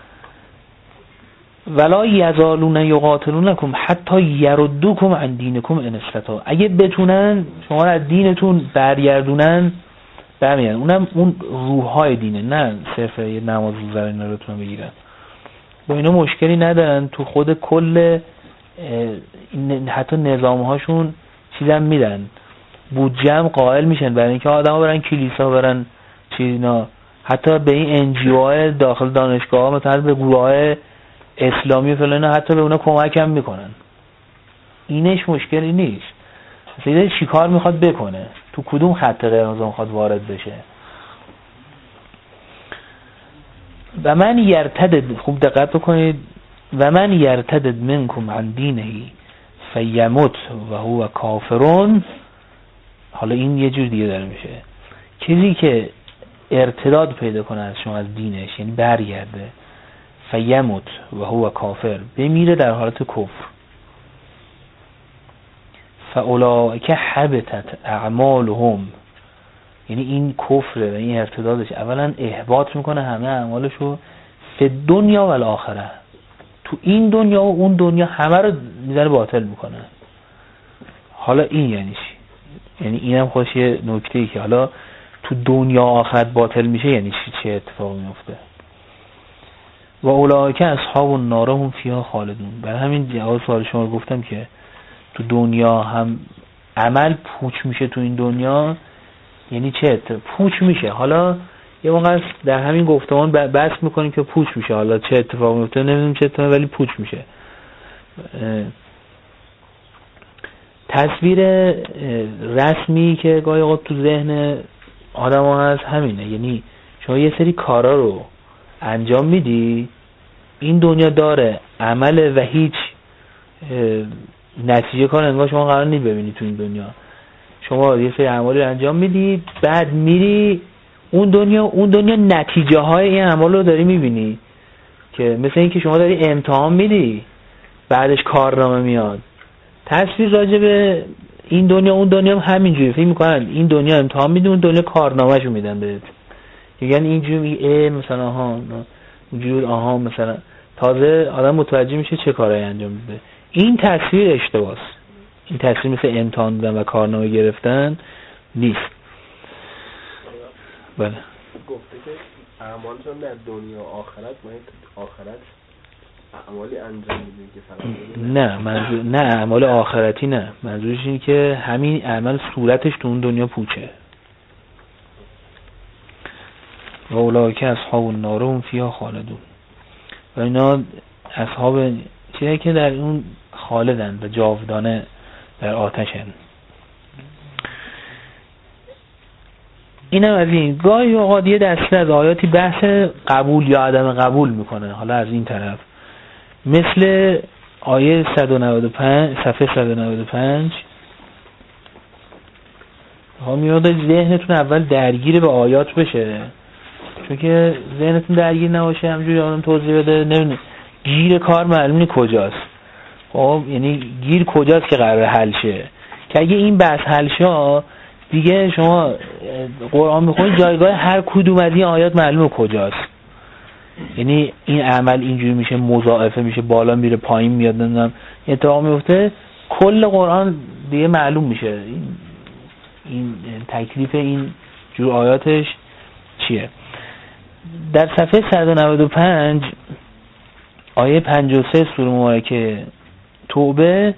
ولا یزالون یقاتلونکم حتی یردوکم عن دینکم ان استطاعوا، اگه بتونن شما رو از دینتون برگردونن برمیگردن. اونم اون روحای دینه، نه صرف یه نماز روزه اینا رو بتونن بگیرن. با اینا مشکلی ندارن، تو خود کل حتی نظامهاشون چیزم میدن، بودجه هم قائل میشن برای اینکه آدما برن کلیسا، برن چیزا، حتی به این انجیوهای داخل دانشگاه ها مثلا به گروه‌های اسلامی فلان حتی به اونا کمک هم میکنن. اینش مشکلی نیست. مثلا چیکار میخواد بکنه، تو کدوم خط قرمز میخواد وارد بشه. و من یرتد، خوب دقت بکنید، و من یرتد منکم عن دینه فیموت و هو کافرون. حالا این یه جور دیگه داره میشه، چیزی که ارتداد پیدا کنه از شما از دینش، یعنی برگرده، فیموت و هو کافر، بمیره در حالت کفر، فاولئک حبطت اعمالهم، یعنی این کفر و این ارتدادش اولا احباط میکنه همه اعمالشو، فی دنیا و الاخره، تو این دنیا و اون دنیا همه رو میذاره باطل میکنه. حالا این یعنی چی؟ یعنی اینم خودش یه نکته‌ای که حالا تو دنیا آخرت باطل میشه یعنی چی، چه اتفاقی میفته. و اولئک اصحاب النار هم فیها خالدون. برای همین جواب سوال شما رو گفتم که تو دنیا هم عمل پوچ میشه، تو این دنیا یعنی چه اتفاقی پوچ میشه. حالا یه موقع در همین گفتمان بحث میکنیم که پوچ میشه، حالا چه اتفاقی میفته نمیدونم چه اتفاقی، ولی پوچ میشه. تصویر رسمی که گاهی اوقات تو ذهن آدم ها هست همینه، یعنی شما یه سری کارا رو انجام میدی، این دنیا داره عمل و هیچ نتیجه کار انگار شما قرار نی ببینی تو این دنیا. شما یه سری اعمالی رو انجام میدی، بعد میری اون دنیا، اون دنیا نتیجه های این اعمال رو داری میبینی، که مثل این که شما داری امتحان میدی بعدش کارنامه میاد. تصویر راجع به این دنیا اون دنیا هم همینجوری فکر میکنن، این دنیا امتحان میدی، اون دنیا کارنامه‌شو میدن بهت، یعنی اینجوری میگه مثلا آها اینجوری، آها مثلا تازه آدم متوجه میشه چه کارایی انجام میده. این تصویر اشتباهه. این تصویر مثل امتحان دادن و کارنامه گرفتن نیست. بله گفته که اعمالشون در دنیا آخرت، ما آخرت اعمالی انجام میدیم که فقط نه منظور نه اعمال آخرتی نه، منظورش اینه که همین عمل صورتش تو اون دنیا پوچه. و اولئک اصحاب النار هم فیها خالدون. و اینا اصحاب چیزی که در اون خالدن و جاودانه در آتشن. اینم از این. گاهی اوقات یه دسته از آیاتی بحث قبول یا عدم قبول میکنه، حالا از این طرف مثل آیه صد و نود و پنج صفحه صد و نود و پنج ها میاد ذهنتون اول درگیر به آیات بشه، چون که ذهنتون درگیر نباشه همجوری آدم توضیح بده نمیدونه گیر کار معلوم نیست کجاست. خب یعنی گیر کجاست که قرار حل شه، که اگه این بحث حل شه دیگه شما قرآن میخونید جایگاه هر کدوم از این آیات معلومه کجاست. یعنی این عمل اینجوری میشه مضاعفه میشه، بالا میره پایین میاد، نمیدونم اتفاق میفته، کل قرآن دیگه معلوم میشه این این تکلیف این جور آیاتش چیه. در صفحه صد و نود و پنج آیه پنجاه و سه سوره مبارکه توبه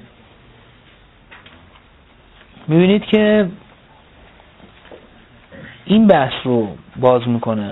میبینید که این بحث رو باز میکنه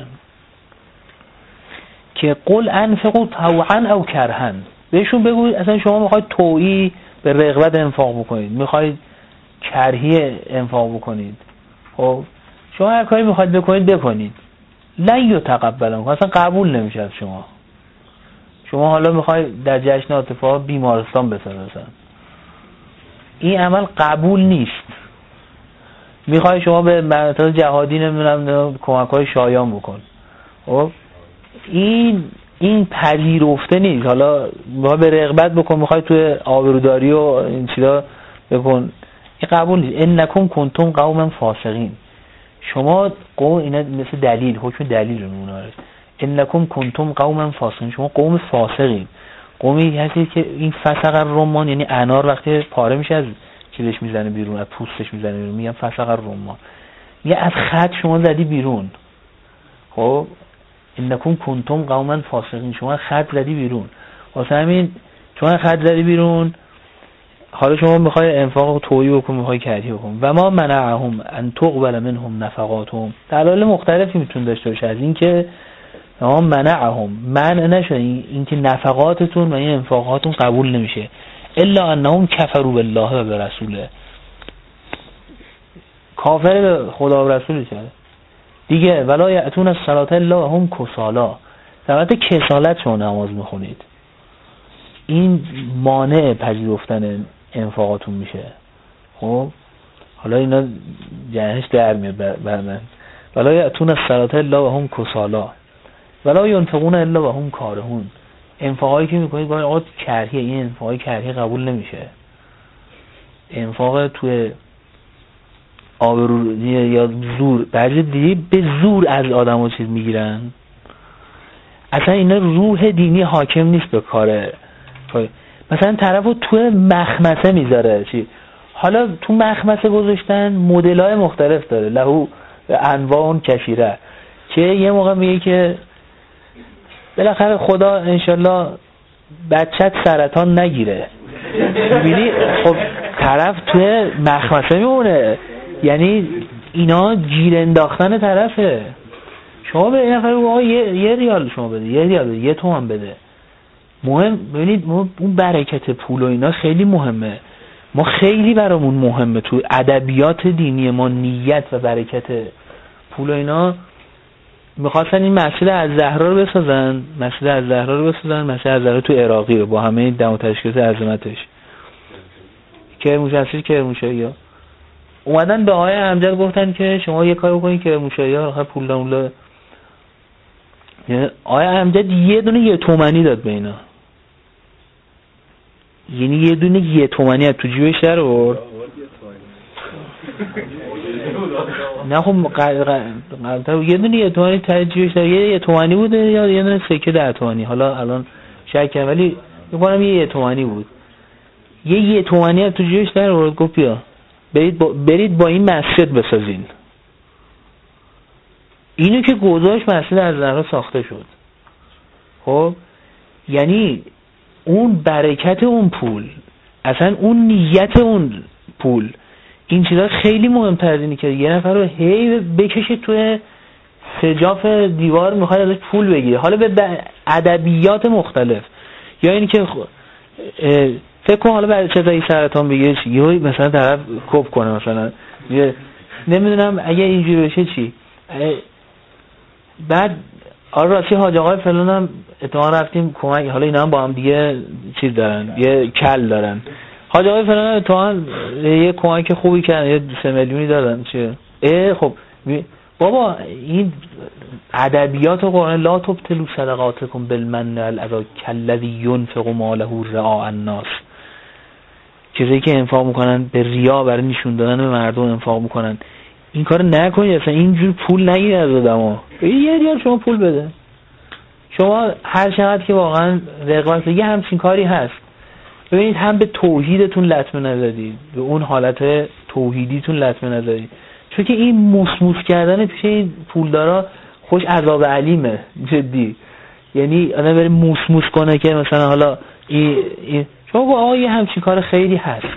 که قل انفقوا طوعا او کرها. بهشون بگو اصلا شما میخواید طوعی به رغبت انفاق بکنید، میخواید کرهی انفاق بکنید، خب شما هر کاری میخواید بکنید بکنید، لن یتقبل منکم، اصلا قبول نمیشه از شما. شما حالا میخواید در جشن عاطفه بیمارستان بسازید، مثلا این عمل قبول نیست. میخوای شما به مراتب جهادی نمیدونم کمک‌های شایان بکن، خب این این پذیرفته نیست. حالا میخوای به رغبت بکن، میخوای تو آبروداری و این چیزا بکن، این قبول نیست. انکم کنتم قوما فاسقین، شما قوم، اینا مثل دلیل، حکم دلیل رو اوناره. انکم کنتم قوما فاسقین، شما قوم فاسقین. قومی هستی که این فسق الرمان، یعنی انار وقتی پاره میشه از چیزش میزنه بیرون، از پوستش میزنه بیرون، میگن فسق الرمان. یه از خط شما زدی بیرون. خب انکم کنتم قوما فاسقین، شما خط زدی بیرون. واسه همین چون خط زدی بیرون، حالا شما میخوای انفاق تویی بکنی، میخوای کردی بکنی. و ما منعهم ان تقبل منهم نفقاتهم، دلایل مختلفی میتونه داشته باشه از این که ما منعهم، منع نشه این که نفقاتتون و این انفاقاتون قبول نمیشه، الا انهم کفروا بالله و برسوله، کافر به خدا و رسول شده دیگه. ولا یأتون الصلاة الا وهم کسالا، در حالت کسالت شما نماز میخونید، این مانع پذیرفتن انفاقاتون میشه. خب حالا اینا جهنش در میاد بعدن. ولا یأتون الصلاة الا وهم کسالا ولا ينفقون الا وهم کارهون، انفاقایی که میکنید باید آقا کرهیه، این انفاقای کرهی قبول نمیشه. انفاق توی آبرو یا زور، بعضی دیگه به زور از آدم ها چیز میگیرن، اصلا اینا روح دینی حاکم نیست به کاره. مثلا طرفو توی مخمسه میذاره، چی حالا تو مخمسه گذاشتن مدل‌های مختلف داره، لهو انواع کثیره، که یه موقع میگه که بالاخره خدا انشالله بچت سرطان نگیره، میبینی خب طرف توی مخمسه میمونه، یعنی اینا گیر انداختن طرفه. شما به این نفر بگو یه،, یه ریال شما بده، یه ریال بده، یه تومن بده. مهم ببینید اون برکت پول و اینا خیلی مهمه، ما خیلی برامون مهمه تو ادبیات دینی ما نیت و برکت پول و اینا. میخواستن این مسجد الزهرا رو بسازن، مسجد الزهرا رو بسازن، مسجد الزهرا تو عراقی رو با همه دم و تشکیلات عظمتش، کرموش اصلی کرموشایی ها اومدن به آقای امجد گفتن که شما یه کار بکنید که کرموشایی ها آخر پول دامولا. یعنی آقای امجد یه دونه یه تومنی داد به اینا، یعنی یه دونه یه تومنی از تو جیبش در آورد. نه خب قلطه یه دونه یه تومنی ته جیبش در، یه یه تومنی بوده یا یه دونه سکه ده تومنی، حالا الان شک کنم ولی میگم یه یه تومنی بود. یه یه تومنی از تو جیبش در آورد، گفت بیا برید با, برید با این مسجد بسازین. اینو که گذاشت مسجد الزهرا ساخته شد. خب یعنی اون برکت اون پول، اصلا اون نیت اون پول، این چیزا خیلی مهمتر از اینه که یه نفر رو هی بکشه توی سجاف دیوار میخواد ازش پول بگیره، حالا به ادبیات مختلف، یا اینی که فکر کن حالا برای چه سرطان بگیره چی، یا مثلا طرف کپ کنه، مثلا نمیدونم اگه اینجوری بشه چی. بعد آره راستی حاج آقای فلان هم اتفاقا رفتیم کمک، حالا اینا هم با هم دیگه چیز دارن، یه کل دارن. حاج آقای فلان اتفاقا یه کمک خوبی کردن، یه سه میلیونی دادن. چیه اه خب بابا این ادبیات قرآن، لا تبطلوا صدقاتکم بالمن والاذی کالذی ینفق ماله رئاء الناس، چیزایی که انفاق میکنن به ریا، برای نشون دادن به مردم انفاق میکنن. این کار نکنید، اصلا اینجور پول نگیرید از آدما. یه ریال شما پول بده، شما هر چقدر که واقعا رغبت، یه همچین کاری هست. ببینید هم به توحیدتون لطمه نزدید، به اون حالت توحیدیتون لطمه نزدید، چون که این موسموس کردن پیش این پولدارا خوش عذاب علیمه جدی. یعنی آدم بره موسموس کنه که مثلا حالا این, این شما با آقا یه همچین کار خیلی هست،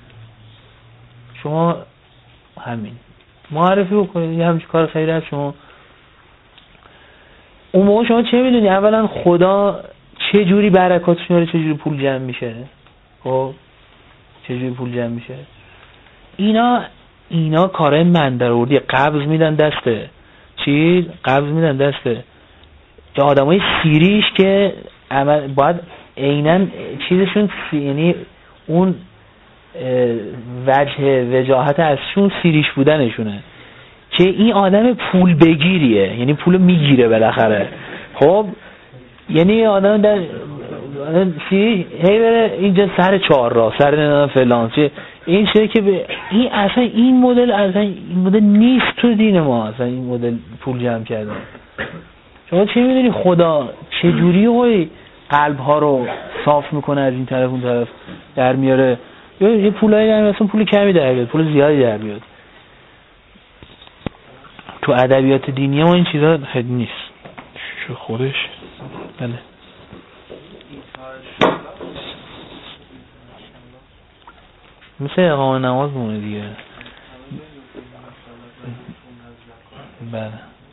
شما همین معرفی بکنید، یه همچین کار خیلی هست. شما اون موقع شما چه میدونی اولا خدا چه جوری برکاتش میاره، چه جوری پول جمع میشه، خب چه جوری پول جمع میشه. اینا اینا کارهای من درآوردی، قبض میدن دسته چی، قبض میدن دسته که آدمای سیریش که عمل باید عیناً چیزشون، یعنی اون وجه وجاهت ازشون سیریش بودنشونه، که این آدم پول بگیریه، یعنی پول میگیره بالاخره. خب یعنی آدم در سیریش هی بره اینجا سر چهار راه، سر فلان چه این چیزی که این اصلا این مدل اصلا این مدل نیست تو دین ما، اصلا این مدل پول جمع کردن. شما چه میدونی خدا چه جوری قوی قلب ها رو صاف میکنه، از این طرف اون طرف در میاره، یا یه پولایی در میاد، پول کمی در میاد، پول زیادی در میاد. تو ادبیات دینی ما این چیزا خیلی نیست. شو خودش بله مثل اقامه نماز مونه دیگه. بله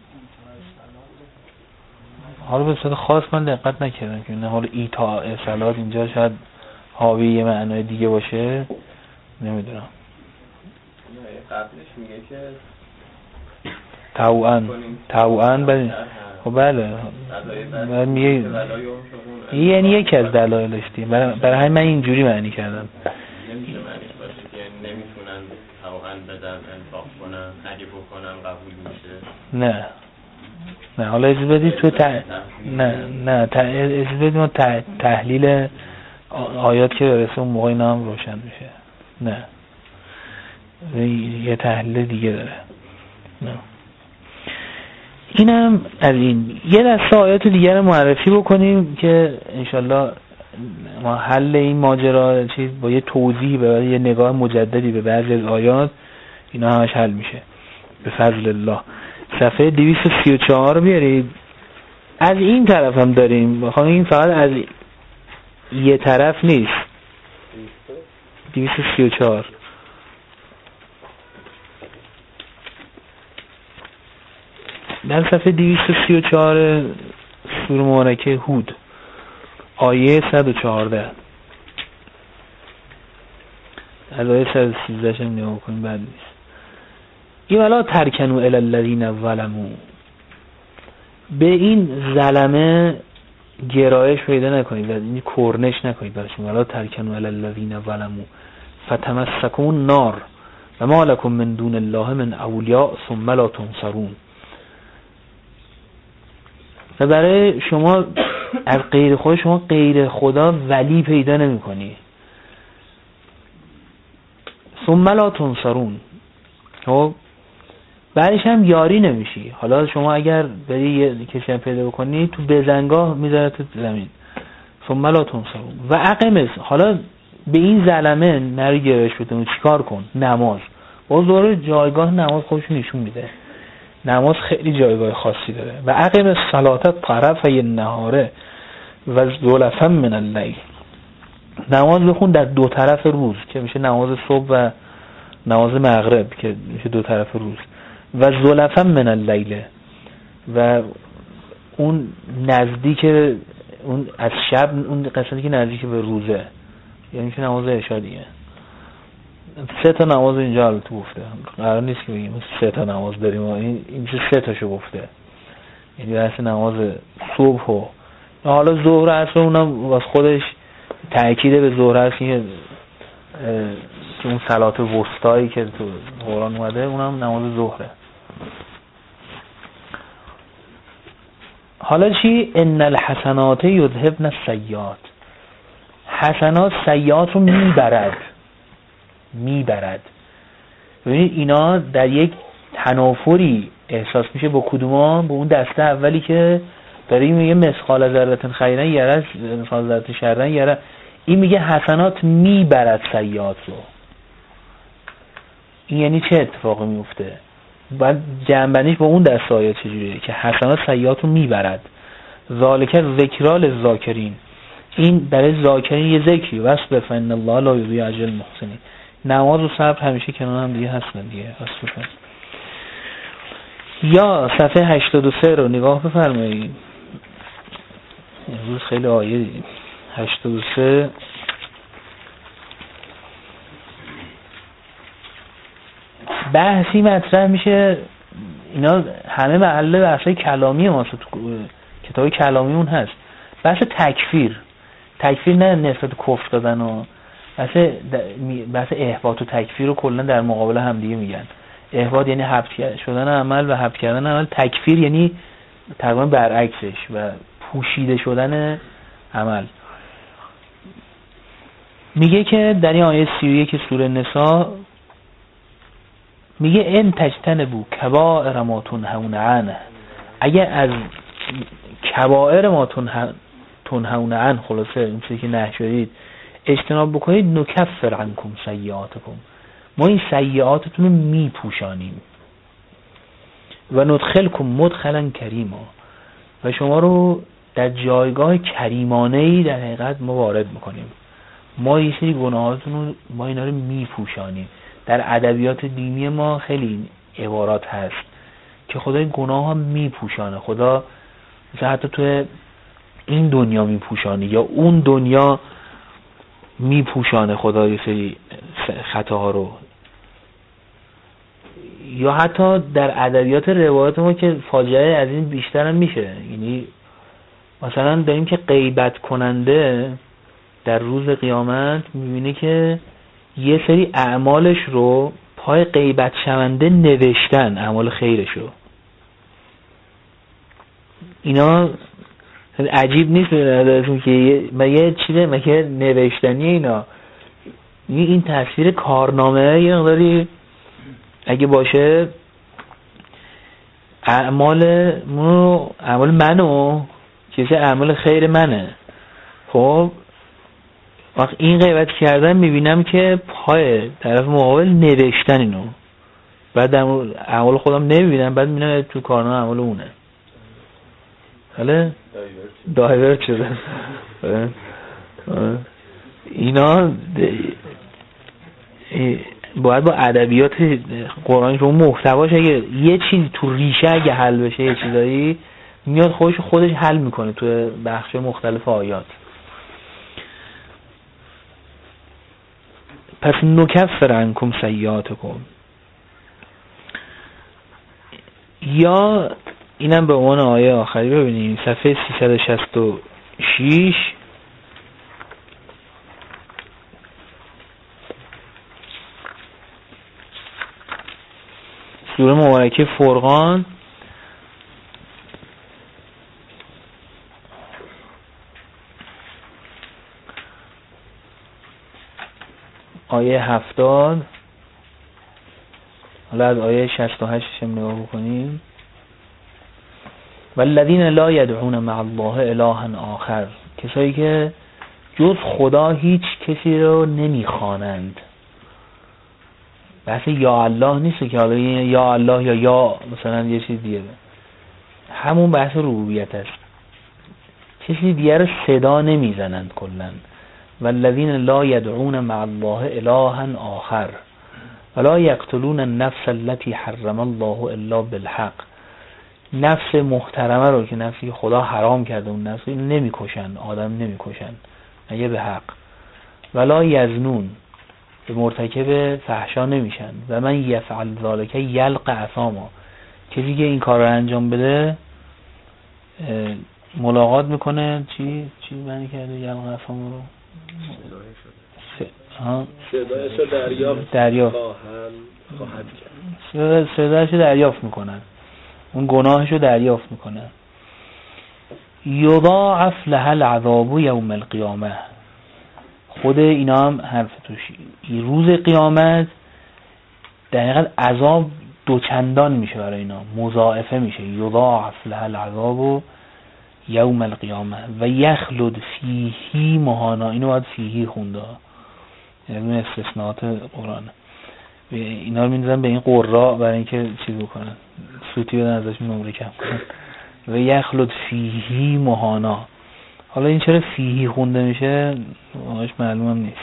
حالا به صورت خاص من دقت نکردم که نه حالا ایتا صلات اینجا شاید حاوی یه معنای دیگه باشه، نمیدونم. قبلش میگه که طوعاً طوعاً بله خب بله بعد میگه یعنی یکی از دلایلش دیگه، برای همین من اینجوری معنی کردم. نمیشه معنیش باشه که نمیتونن طوعاً بدن، انفاق کنن، خرید بکنن، قبول میشه. نه نه حالا اجازه بدید تو ت... نه نه ت... اجازه بدید ما ت... تحلیل آیات که برسه اون موقع اینا هم روشن میشه. نه یه تحلیل دیگه داره. نه اینم از این. یه دسته آیات دیگر معرفی بکنیم که انشالله ما حل این ماجرا چیز با یه توضیح به یه نگاه مجددی به بعضی از آیات اینا همش حل میشه به فضل الله. صفحه دویست و سی و چهار بیارید. از این طرف هم داریم، بخوام این فقط از یه طرف نیست. دویست و سی و چهار در صفحه دویست و سی و چهار سوره مبارکه هود آیه صد و چهارده از آیه صد و سیزده هم نگاه کنیم بعد نیست. این ولا ترکنوا الی الذین ظلموا، به این ظلمه گرایش پیدا نکنید، این کرنش نکنید براشون. ولا ترکنوا الی الذین ظلموا فتمسکم النار و ما لکم من دون الله من اولیاء ثم لا تنصرون. و برای شما از غیر خود شما غیر خدا ولی پیدا نمی کنی. ثم لا تنصرون، خب بعدش هم یاری نمیشی. حالا شما اگر بری یه کسی هم پیدا بکنی تو بزنگاه میذاره تو زمین. ثم لا تنصرون و اقمس، حالا به این ظلمه نری گرایش بده، چیکار کن؟ نماز. باز دوره جایگاه نماز خودش نشون میده، نماز خیلی جایگاه خاصی داره. و اقیم الصلاة طرفی النهار و زلفا من اللیل، نماز بخون در دو طرف روز که میشه نماز صبح و نماز مغرب که میشه دو طرف روز. و زلفا من اللیل، و اون نزدیک اون از شب، اون قسمتی که نزدیک به روزه، یعنی میشه نماز عشا دیگه. سه تا نماز اینجا البته گفته، قرار نیست که بگیم سه تا نماز داریم، این این سه تاشو گفته، یعنی بحث نماز صبح و حالا ظهر عصر اونم واسه خودش تاکید به ظهر است که اون صلات وسطایی که تو قرآن اومده اونم نماز ظهره. حالا چی؟ ان الحسنات یذهبن السیئات، حسنات سیئات رو میبرد میبرد. ببینید اینا در یک تنافری احساس میشه با کدومان؟ با اون دسته اولی که داره میگه مثقال ذره خیرا یره، مثقال ذره شرا یره. این میگه حسنات میبرد سیئات رو. این یعنی چه اتفاقی میفته؟ بعد جنبندیش با اون دسته آیات چجوریه که حسنات سیئات رو میبرد. ذالک ذکرا للذاکرین، این برای ذاکرین یه ذکری. واسه فن الله لا یضیع اجر المحسنین. نماز و صبر همیشه کنار هم دیگه هستن دیگه. واسه یا صفحه هشتاد و سه رو نگاه بفرمایید. امروز خیلی آیه دیدیم. هشتاد و سه بحثی مطرح میشه. اینا همه محل بحثای کلامی ما تو کتاب کلامیمون هست. بحث تکفیر، تکفیر نه نسبت کفر دادن و بحث بحث احباط و تکفیر رو کلا در مقابل هم دیگه میگن. احباط یعنی حبس شدن عمل و حبس کردن عمل، تکفیر یعنی تقریبا برعکسش و پوشیده شدن عمل. میگه که در این آیه سی و یک سوره نساء میگه ان تجتنبوا کبائر ما تنهون عنه، اگه از کبائر ما تنهون عنه، خلاصه این چیزی که نهی شدید اجتناب بکنید، نکفر عنکم سیئاتکم، ما این سیئاتتون رو میپوشانیم، و ندخلکم مدخلا کریما، و شما رو در جایگاه کریمانه‌ای در حقیقت ما وارد میکنیم. ما یه سری گناهاتون رو ما اینا رو میپوشانیم. در ادبیات دینی ما خیلی عبارات هست که خدای گناه ها میپوشانه، خدا مثلا حتی تو این دنیا میپوشانه یا اون دنیا میپوشانه خدا یه سری خطاها رو. یا حتی در ادبیات روایات ما که فاجعه از این بیشتر هم میشه، یعنی مثلا داریم که غیبت کننده در روز قیامت میبینه که یه سری اعمالش رو پای غیبت شونده نوشتن، اعمال خیرشو. اینا عجیب نیست برادرتون که مگه چیزه، مگه نوشتنی اینا؟ این تصویر کارنامه یه مقداری اگه باشه اعمال منو، اعمال منو چیزی اعمال خیر منه. خب وقت این غیبت کردن میبینم که پای طرف مقابل نوشتن اینو، بعد اعمال خودم نمیبینم، بعد میبینم تو کارنامه اعمال اونه. حالا دایورت شده اینا. باید با ادبیات قرآنی که اون محتواش اگه یه چیزی تو ریشه اگه حل بشه، یه چیزایی میاد خودش خودش حل میکنه تو بخش مختلف آیات. پس نکفر عنکم سیئاتکم، یا اینم به عنوان آیه آخری ببینیم صفحه سیصد و شصت و شش. سوره مبارکه فرقان آیه هفتاد، حالا از آیه شصت و هشت هم نگاه بکنیم. والذین لا یدعون مع الله الها آخر، کسایی که جز خدا هیچ کسی رو نمیخوانند. بحث یا الله نیست که حالا یا الله یا یا مثلا یه چیز دیگه، همون بحث ربوبیت است. کسی دیگه رو صدا نمیزنند کلا. والذین لا یدعون مع الله الها آخر ولا یقتلون النفس التي حرم الله الا بالحق، نفس محترمه رو که نفسی خدا حرام کرده اون نفس اینو نمیکشن، آدم نمیکشن مگه به حق. ولا یزنون، به مرتکب فحشا نمیشن. و من یفعل ذلک یلقى اثاما، کسی که این کار رو انجام بده ملاقات میکنه چی چی معنی کرده یلقى اثاما رو؟ صدایشو دریافت دریافت خواهد کرد، صدایشو دریافت میکنن، اون گناهشو دریافت میکنن. یضاعف لها العذاب یوم القیامه، خود اینا هم حرف توشی. روز قیامت در حقیقت عذاب دوچندان میشه برای اینا، مضاعفه میشه. یضاعف لها العذاب یوم القیامه و یخلد فیهی مهانا، اینو باید فیهی خونده، یعنی استثناءات قرآن. اینا رو می‌ذارن به این قرا برای اینکه چیز بکنن، صوتی بدن ازش نمره کم کنن. و یخلد فیهی مهانا، حالا این چرا فیهی خونده میشه واقعاش معلومم نیست،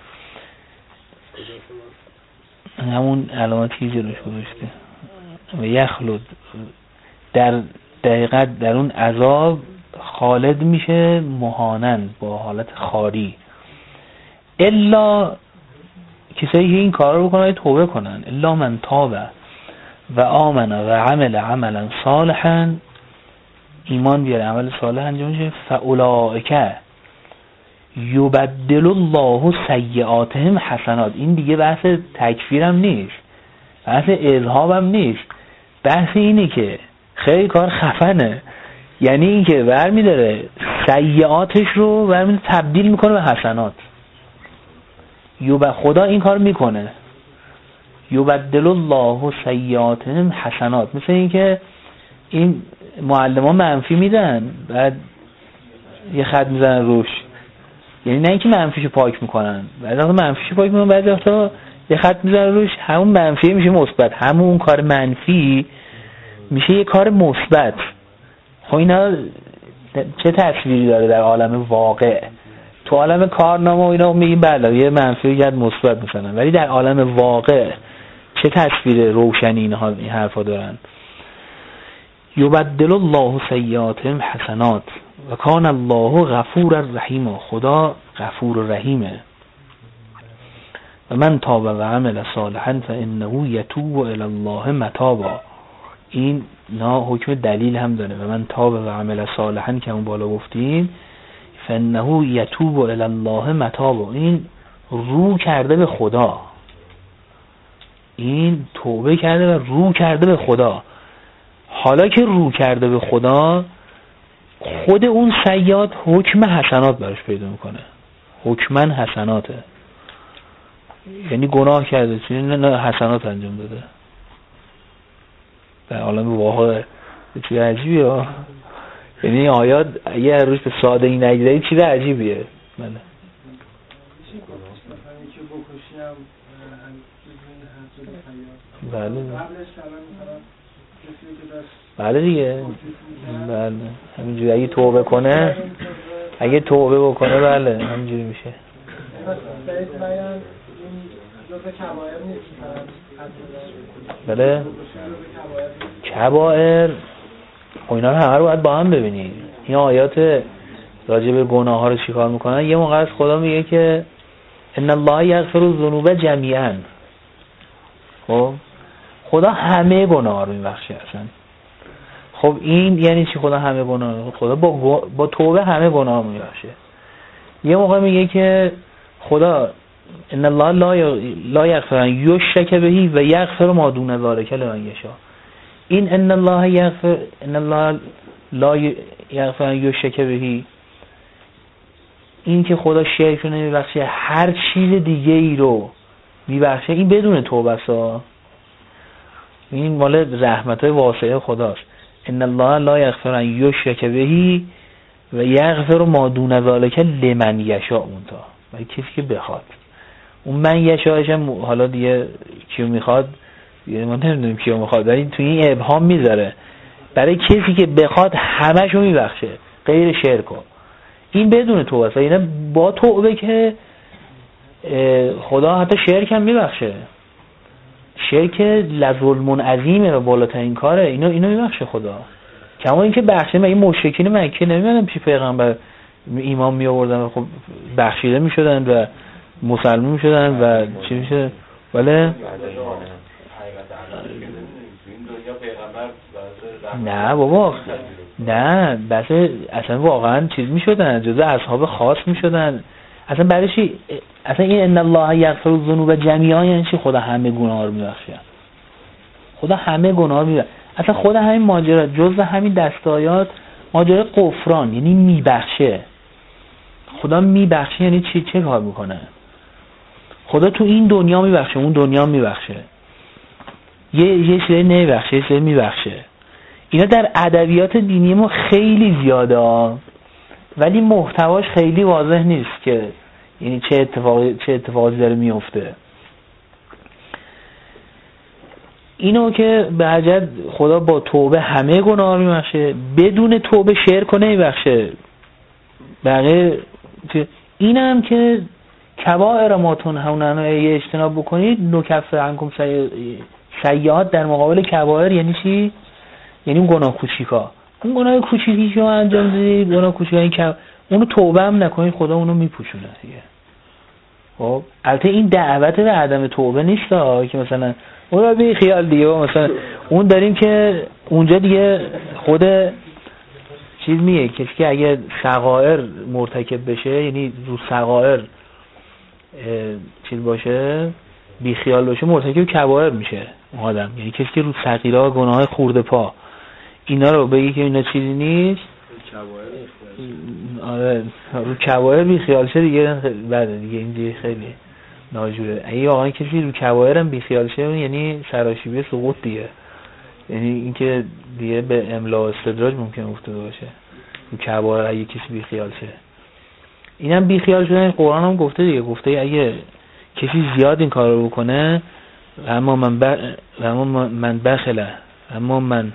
همون علامتی جلوش گذاشته. و یخلد در دقیقت در اون عذاب خالد میشه، مهانن با حالت خاری. الا کسایی که این کار رو بکنن توبه کنن، الا من تاب و آمن و عمل عملا صالحا، ایمان بیاره عمل صالح انجام شه. فاولئک یبدل الله سیئاتهم حسنات. این دیگه بحث تکفیر هم نیست، بحث اذهاب هم نیست، بحث اینه که خیلی کار خفنه، یعنی این که برمی داره سیئاتش رو برمی تبدیل میکنه به حسنات. یوب خدا این کار میکنه، یبدل الله سیئاتهم حسنات. مثل این که این معلمان منفی میدن بعد یه خط میزنن روش، یعنی نه اینکه منفیشو پاک میکنن، بعد وقتا منفیشو پاک میکنن، بعد وقتا یه خط میزنن روش، همون منفی میشه مثبت، همون کار منفی میشه یه کار مثبت. خب اینا چه تصویری داره در عالم واقع؟ تو عالم کارنامه و اینا میگیم بله یه منفی یه مثبت میکنن، ولی در عالم واقع چه تصویر روشنی اینها این حرفا دارن؟ یبدل الله سیئاتهم حسنات و کان الله غفور رحیم. خدا غفور و رحیمه. و من تاب و عمل صالحا فانه یتوب الی الله متابا. این نه حکم دلیل هم داره. و من تاب و عمل صالحا که اون بالا گفتیم فانه یتوب الی الله متابا، این رو کرده به خدا، این توبه کرده و رو کرده به خدا. حالا که رو کرده به خدا، خود اون سیئات حکم حسنات براش پیدا میکنه، حکمن حسناته، یعنی گناه کرده چیزی نه, نه حسنات انجام داده. در عالم واقع چیز عجیبیه ها، یعنی آیات یه روش به ساده این نگیره چیز عجیبیه. بله بله بله دیگه، بله همینجوری اگه توبه کنه، اگه توبه بکنه بله همینجوری میشه. بله کبائر و اینا رو همه رو باید با هم ببینید. این آیات راجع به گناه ها رو چیکار میکنن؟ یه موقع از خدا میگه که ان الله یغفر الذنوب جمیعا. خب خدا همه گناه ها رو میبخشه اصلا. خب این یعنی چی خدا همه گناه؟ خدا با, با توبه همه گناه ها میبخشه. یه موقع میگه که خدا ان الله لا لا یغفر ان یشرک به و یغفر ما دون ذلک لمن یشاء. این ان الله یغفر ان الله لا یغفر ان یشرک به، این که خدا شرک رو نمیبخشه هر چیز دیگه ای رو میبخشه، این بدون توبه است. این مال رحمت‌های واسعه خداست. ان الله لا یغفر ان یشرک به و یغفر ما دون ذلک لمن یشاء. اونتا ولی کسی که بخواد، اون من یشاءش هم حالا دیگه کیو میخواد دیگه ما نمیدونیم کیو میخواد، ولی تو این ابهام میذاره برای کسی که بخواد همشو میبخشه غیر شرک. این بدون توبه است. یعنی با توبه که خدا حتی شرک هم میبخشه. شرک لظلم عظیمه و بالاترین کاره، اینو اینو میبخشه خدا. کما اینکه بخشه، مگه مشرکین مکه نمیدونم پیش پیغمبر ایمان می آوردن و خب بخشیده میشدن و مسلمان میشدن و چی میشه؟ ولی نه بابا نه بس اصلا واقعا چیز میشدن، جزء اصحاب خاص میشدن. اصلا برای چی؟ اصلا این ان الله یغفر الذنوب جمیعا یعنی چی؟ خدا همه گناه رو میبخشه. خدا همه گناه رو میبخشه. اصلا خود همین ماجرا جزء همین دستایات ماجرا غفران، یعنی میبخشه. خدا میبخشه یعنی چی؟ چه کار میکنه؟ خدا تو این دنیا میبخشه، اون دنیا میبخشه. یه یه چیزی نمیبخشه، یه چیزی میبخشه. اینا در ادبیات دینی ما خیلی زیاده، ولی محتواش خیلی واضح نیست که یعنی چه اتفاقی چه اتفاقی داره میفته. اینو که به حجت خدا با توبه همه گناه رو میبخشه، بدون توبه شرک رو نمیبخشه. بقیه اینم که کبائر ما تنهون عنه یه اجتناب بکنید نکفر عنکم سیئات در مقابل کبائر یعنی چی؟ یعنی اون گناه کوچیکا، اون گناه کوچیکی که انجام دادید، گناه کوچیکا این که اونو توبه هم نکنید خدا اونو میپوشونه دیگه. خب البته این دعوت به عدم توبه نیست ها که مثلا اون رو بی خیال دیگه، مثلا اون داریم که اونجا دیگه خود چیز میگه کسی که اگه صغائر مرتکب بشه، یعنی رو صغائر چیز باشه، بی خیال باشه، مرتکب کبائر میشه آدم. یعنی کسی که رو صغیرها گناه خورده پا اینا رو بگی که اینا چیزی نیست، آره رو کبائر بی خیال شه دیگه بعد دیگه اینجوری خیلی ناجوره. اگه واقعا کسی رو کبایر هم بیخیال شه یعنی سراشیبی سقوط دیگه، یعنی اینکه دیگه به املا و استدراج ممکن افتاده باشه رو کبایر اگه کسی بیخیال شه. اینم بیخیال شدن قرآن هم گفته دیگه، گفته اگه کسی زیاد این کار رو بکنه اما من ب... اما من بخله اما من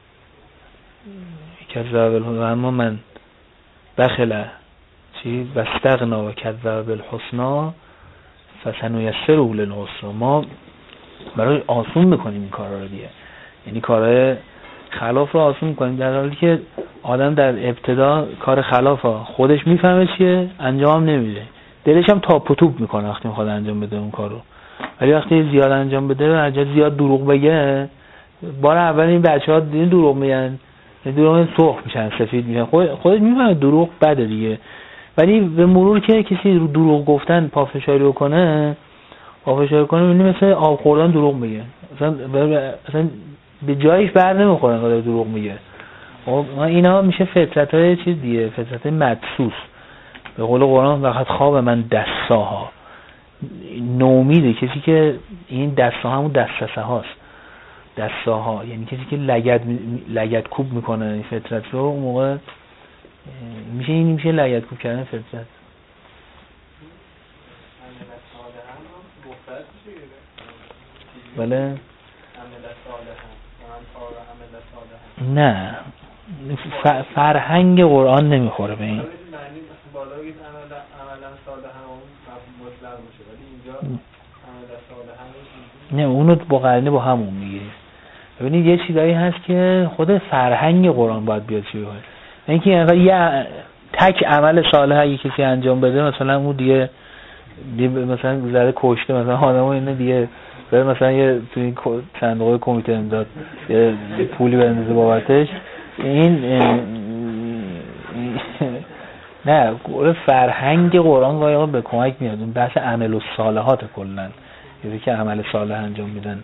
کذاب اما من بخله چی واستغنا و کذاب بالحسنا فسنیسره للعسری. ما برای آسون میکنیم این کارا رو دیگه، یعنی کارهای خلاف رو آسون میکنیم، در حالی که آدم در ابتدا کار خلافه خودش میفهمه چیه، انجام نمیده، دلش هم تاپ و توپ میکنه وقتی میخواد انجام بده اون کارو. ولی وقتی زیاد انجام بده، اگه زیاد دروغ بگه، بار اول این بچه‌ها دیدن دروغ میگن، دروغ سرخ میشن، سفید میشن، خود خودش میفهمه دروغ بده دیگه. ولی به مرور که کسی رو دروغ گفتن پافشاری بکنه، پافشاری کنه، میبینی مثل آب خوردن دروغ میگه، اصلا اصلا به جایش بر نمیخوره که دروغ میگه. خب اینا میشه فطرت‌های چیز دیگه، فطرت مدسوس. به قول قرآن وقت خواب من دستاها، نومیده کسی که این دستا همون دستسه هاست، دستاها یعنی کسی که لگد لگد کوب میکنه این فطرت رو، اون موقع میشه این میشه لگد کوب کردن فطرت. بله نه فرهنگ قرآن نمیخوره به این. نه اونو با قرینه با همون میگیریم. ببینید یه چیزایی هست که خود فرهنگ قرآن باید بیاد چی بکنه، اینکه یه تک عمل صالح اگه کسی انجام بده مثلا اون دیگه, دیگه مثلا ذره کشته مثلا آدمو اینه دیگه بره مثلا یه تو این صندوق کمیته امداد یه پولی بندازه بابتش، این نه فرهنگ قرآن واقعا به کمک میاد. اون بحث عمل و صالحات کلا یعنی که عمل صالح انجام میدن.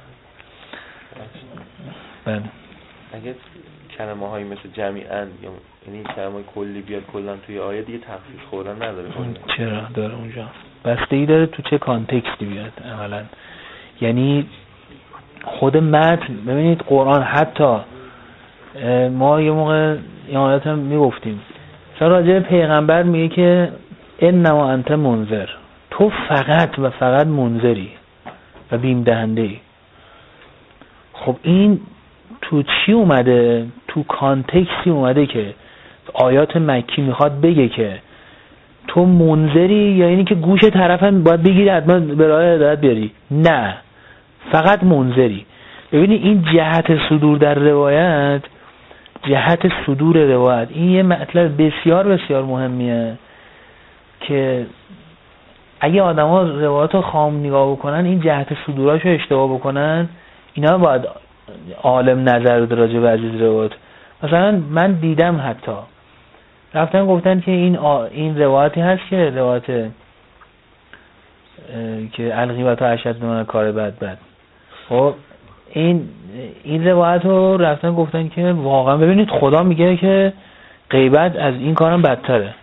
بله اگه کلمه هایی مثل جمیعاً یا یعنی کلمه های کلی بیاد کلا توی آیه دیگه تخصیص خوردن نداره. چرا داره اونجا؟ بستگی داره تو چه کانتکستی بیاد عملاً. یعنی خود متن، ببینید قرآن حتی ما یه موقع این آیات هم میگفتیم مثلا راجع به پیغمبر میگه که انما انت منذر، تو فقط و فقط منذری و بیم دهنده ای. خب این تو چی اومده؟ تو کانتکستی اومده که آیات مکی میخواد بگه که تو منذری یا اینی که گوش طرف هم باید بگیری حتما به راه هدایت بیاری؟ نه، فقط منذری. ببینید این جهت صدور در روایت، جهت صدور روایت این یه مطلب بسیار بسیار مهمیه که اگه آدم ها روایت رو خام نگاه بکنن، این جهت صدوراشو اشتباه بکنن، اینا باید عالم نظر رو راجع به عزیز روایت. مثلا من دیدم حتی رفتن گفتن که این آ... این روایتی هست که روایت که الغیبت و اشد من کار بد بد. خب این این روایت رو رفتن گفتن که واقعا ببینید خدا میگه که غیبت از این کارم بدتره.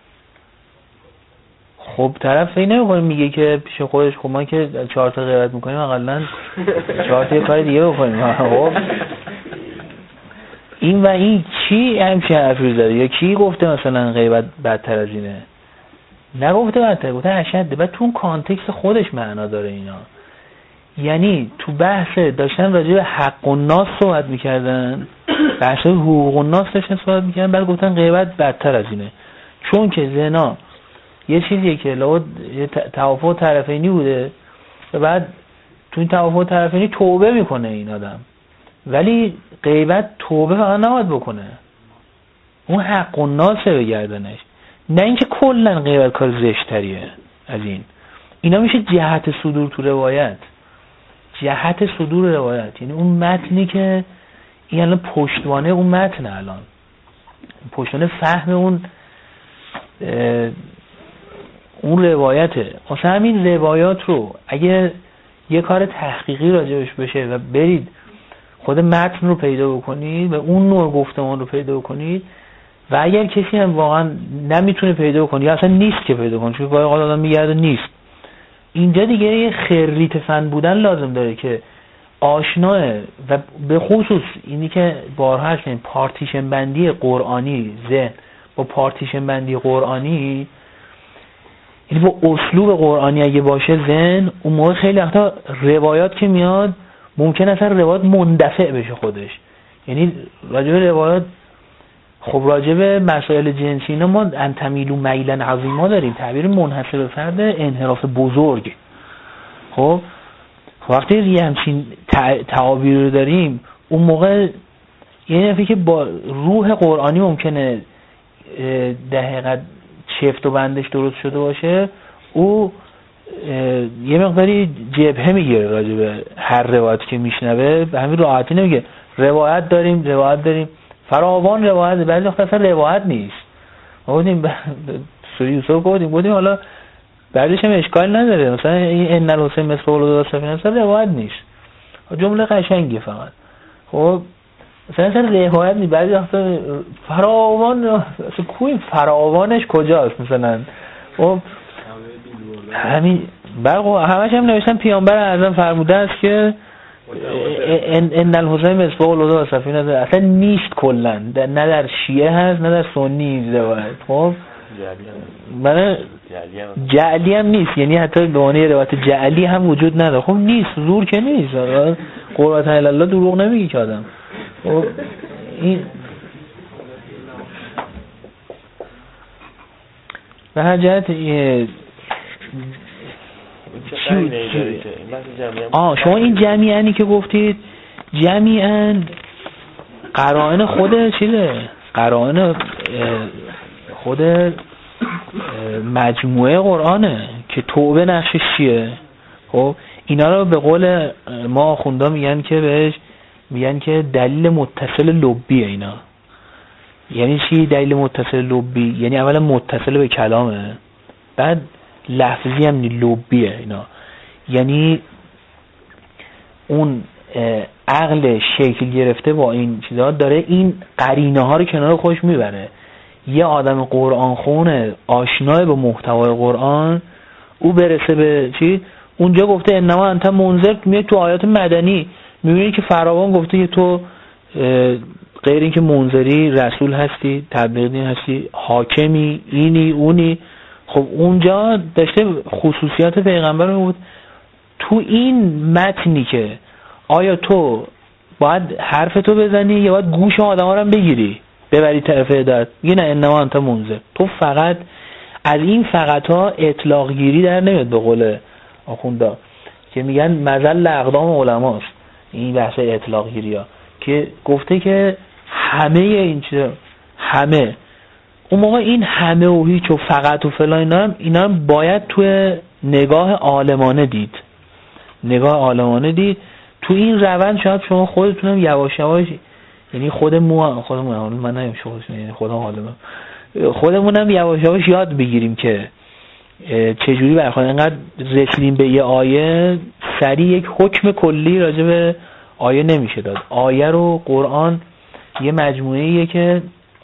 خب طرف فکر نمی‌کنه میگه که پیش خودش خب ما که چهار تا غیبت میکنیم حداقل چهار تا کار دیگه بکنیم. خب این و این کی همچین حرفی زده؟ یا کی گفته مثلا غیبت بدتر از اینه؟ نگفته بدتر، گفته اشد. بعد تو اون کانتکست خودش معنا داره اینا. یعنی تو بحث داشتن راجع به حق الناس صحبت میکردن، بحث حقوق الناس داشتن صحبت میکردن، بعد گفتن غیبت بدتر از اینه، چون که زنا یه چیزیه که لابد توافق طرفینی بوده و بعد تو این توافق طرفینی توبه میکنه این آدم، ولی غیبت توبه فقط نباید بکنه، اون حق الناسه به گردنش، نه اینکه کلا غیبت کار زشتریه از این. اینا میشه جهت صدور تو روایت، جهت صدور روایت یعنی اون متنی که این الان پشتوانه اون متن، الان پشتوانه فهم اون اون روایته. مثلا همین روایات رو اگه یه کار تحقیقی راجبش بشه و برید خود متن رو پیدا بکنید و اون نوع گفتمان رو پیدا بکنید و اگر کسی هم واقعا نمیتونه پیدا کنه یا اصلا نیست که پیدا کنه، چون گاهی اوقات آدم میگرده نیست، اینجا دیگه یه خریت فن بودن لازم داره که آشناه و به خصوص اینی که بارها هستیم پارتیشن بندی قرآنی ذهن با پارتیشن بندی قرآنی، یعنی با اسلوب قرآنی اگه باشه ذهن، اون موقع خیلی وقتا روایات که میاد ممکن اصلا روایات مندفع بشه خودش. یعنی راجع به روایات، خب راجع به مسائل جنسی اینا ما انتمیلو میلن عظیما داریم، تعبیر منحصر به فرد انحراف بزرگ. خب وقتی یه همچین تعابیر رو داریم اون موقع یه نفعی که با روح قرآنی ممکنه در حقیقت چفت و بندش درست شده باشه، او یه مقداری جبهه میگیره راجع به هر روایت که میشنوه، به همین راحتی نمیگه روایت داریم روایت داریم فراوان روایت، بعضی وقت اصلا روایت نیست. ما بودیم سوری یوسف گفتیم بودیم حالا بعدش هم اشکال نداره، مثلا این ان الحسین مثل ولد صفین اصلا روایت نیست، جمله قشنگی فقط. خب مثلا اصلا روایت نیست، بعضی وقتا فراوان، اصلا کوی فراوانش کجاست مثلا. خب همین برقو همش هم نوشتن پیامبر اعظم فرموده است که ان الحسین مثل ولد صفین اصلا نیست کلا، نه در شیعه هست نه در سنی روایت. خب من جعلی هم نیست، یعنی حتی به معنی روایت جعلی هم وجود نداره. خب نیست، زور که نیست، قربت الله دروغ نمیگه که آدم. خب این به هر جهت آه شما این جمیعنی که گفتید جمیعن قرائن خود چیه؟ قرائن خود مجموعه قرآنه که توبه نقشش چیه. خب اینا رو به قول ما خوندا میگن که بهش میگن که دلیل متصل لبیه اینا. یعنی چی دلیل متصل لبی؟ یعنی اولا متصل به کلامه، بعد لفظی هم لبیه اینا، یعنی اون عقل شکل گرفته با این چیزا داره این قرینه ها رو کنار خودش میبره. یه آدم قرآن خونه آشنای با محتوای قرآن، او برسه به چی؟ اونجا گفته انما انت منذر، میاد تو آیات مدنی میبینی که فراوان گفته که تو غیر این که منذری رسول هستی، تبلیغ دین هستی، حاکمی، اینی اونی. خب اونجا داشته خصوصیات پیغمبر رو بود. تو این متنی که آیا تو باید حرف تو بزنی یا باید گوش آدم ها رو بگیری ببری طرف هدایت؟ میگه نه انما انت منذر. تو فقط از این فقط ها اطلاق گیری در نمیاد، به قول آخوندا که میگن مزل اقدام علماست این بحث اطلاق گیری ها، که گفته که همه این چیزا همه اون موقع این همه و هیچ و فقط و فلان اینا هم اینا هم باید توی نگاه عالمانه دید، نگاه عالمانه دید. تو این روند شاید شما خودتونم یواش یواش، یعنی خود مو خودمون من نمیم شخص یعنی خودم عالمم خودمونم یواش یواش یاد بگیریم که چجوری برخواد. انقدر رسیدیم به یه آیه سریع یک حکم کلی راجع به آیه نمیشه داد. آیه رو قرآن یه مجموعه‌ایه که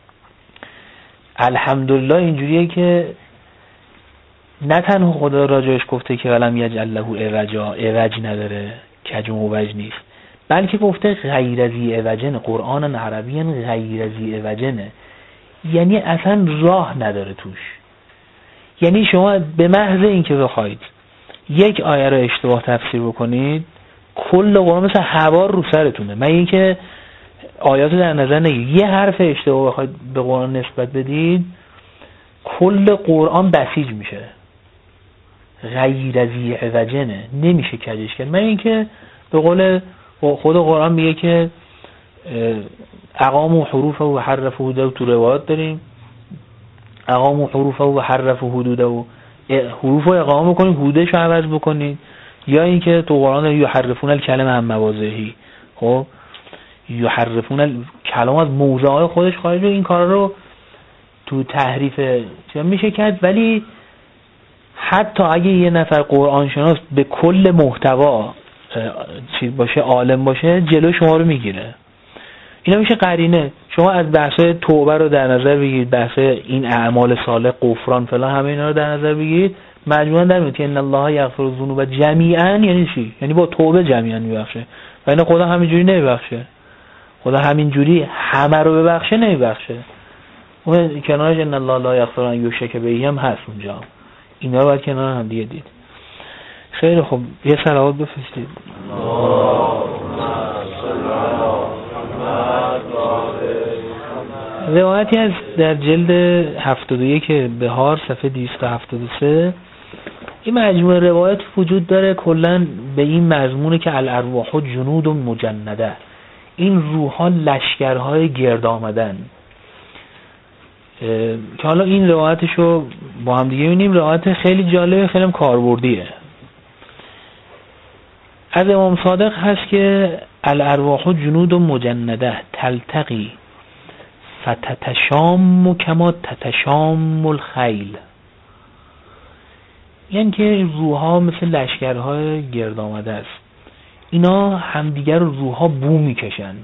الحمدلله اینجوریه که نه تنها خدا راجعش گفته که ولم یجعل له عوجا، عوج نداره، کج و موج نیست، بلکه گفته غیر از عوجن، قرآن عربی غیر از عوجنه، یعنی اصلا راه نداره توش. یعنی شما به محض اینکه بخواید یک آیه رو اشتباه تفسیر بکنید کل قرآن مثل هوار رو سرتونه. من اینکه آیات در نظر نگیرید، یه حرف اشتباه بخواید به قرآن نسبت بدید کل قرآن بسیج میشه. غیر از عوجنه، نمیشه کجش کرد. من اینکه به قول خود قرآن میگه که اقام و حروف و حرف و حدود، تو روایات داریم اقام و حروف و حرف و حدود و حروف رو اقامه بکنید حدودش رو عوض بکنید، یا اینکه تو قرآن یحرفون الکلمه عن مواضعه. خب یحرفون کلام از موضعهای خودش خارج، این کار رو تو تحریف چه میشه کرد. ولی حتی اگه یه نفر قرآن شناس به کل محتوا چیز باشه، عالم باشه، جلو شما رو میگیره. اینا میشه قرینه. شما از بحث توبه رو در نظر بگیرید، بحث این اعمال صالح، غفران فلان، همه اینا رو در نظر بگیرید، مجموعاً در میاد که ان الله یغفر الذنوب جمیعا یعنی چی؟ یعنی با توبه جمیعا میبخشه. و این خدا همینجوری نمیبخشه. خدا همینجوری همه رو ببخشه نمیبخشه. اون کنارش ان الله لا یغفر ان یشرک به هم هست اونجا. اینا رو باید کنار هم دیگه دید. خیلی خوب، یه صلوات بفرستید. روایتی از در جلد هفتاد و یک بهار صفحه دویست و هفتاد و سه این مجموعه روایت وجود داره کلن به این مضمونه که الارواح جنود مجنده، این روح‌ها لشکرهای گرد آمدن. که حالا این روایتشو با هم دیگه ببینیم. روایت خیلی جالبه، خیلی کاربردیه. از امام صادق هست که الارواح جنود مجنده تلتقی فتتشام کما تتشام الخیل، یعنی که روح‌ها مثل لشکرهای گرد آمده است، اینا همدیگر رو روح‌ها بو میکشن،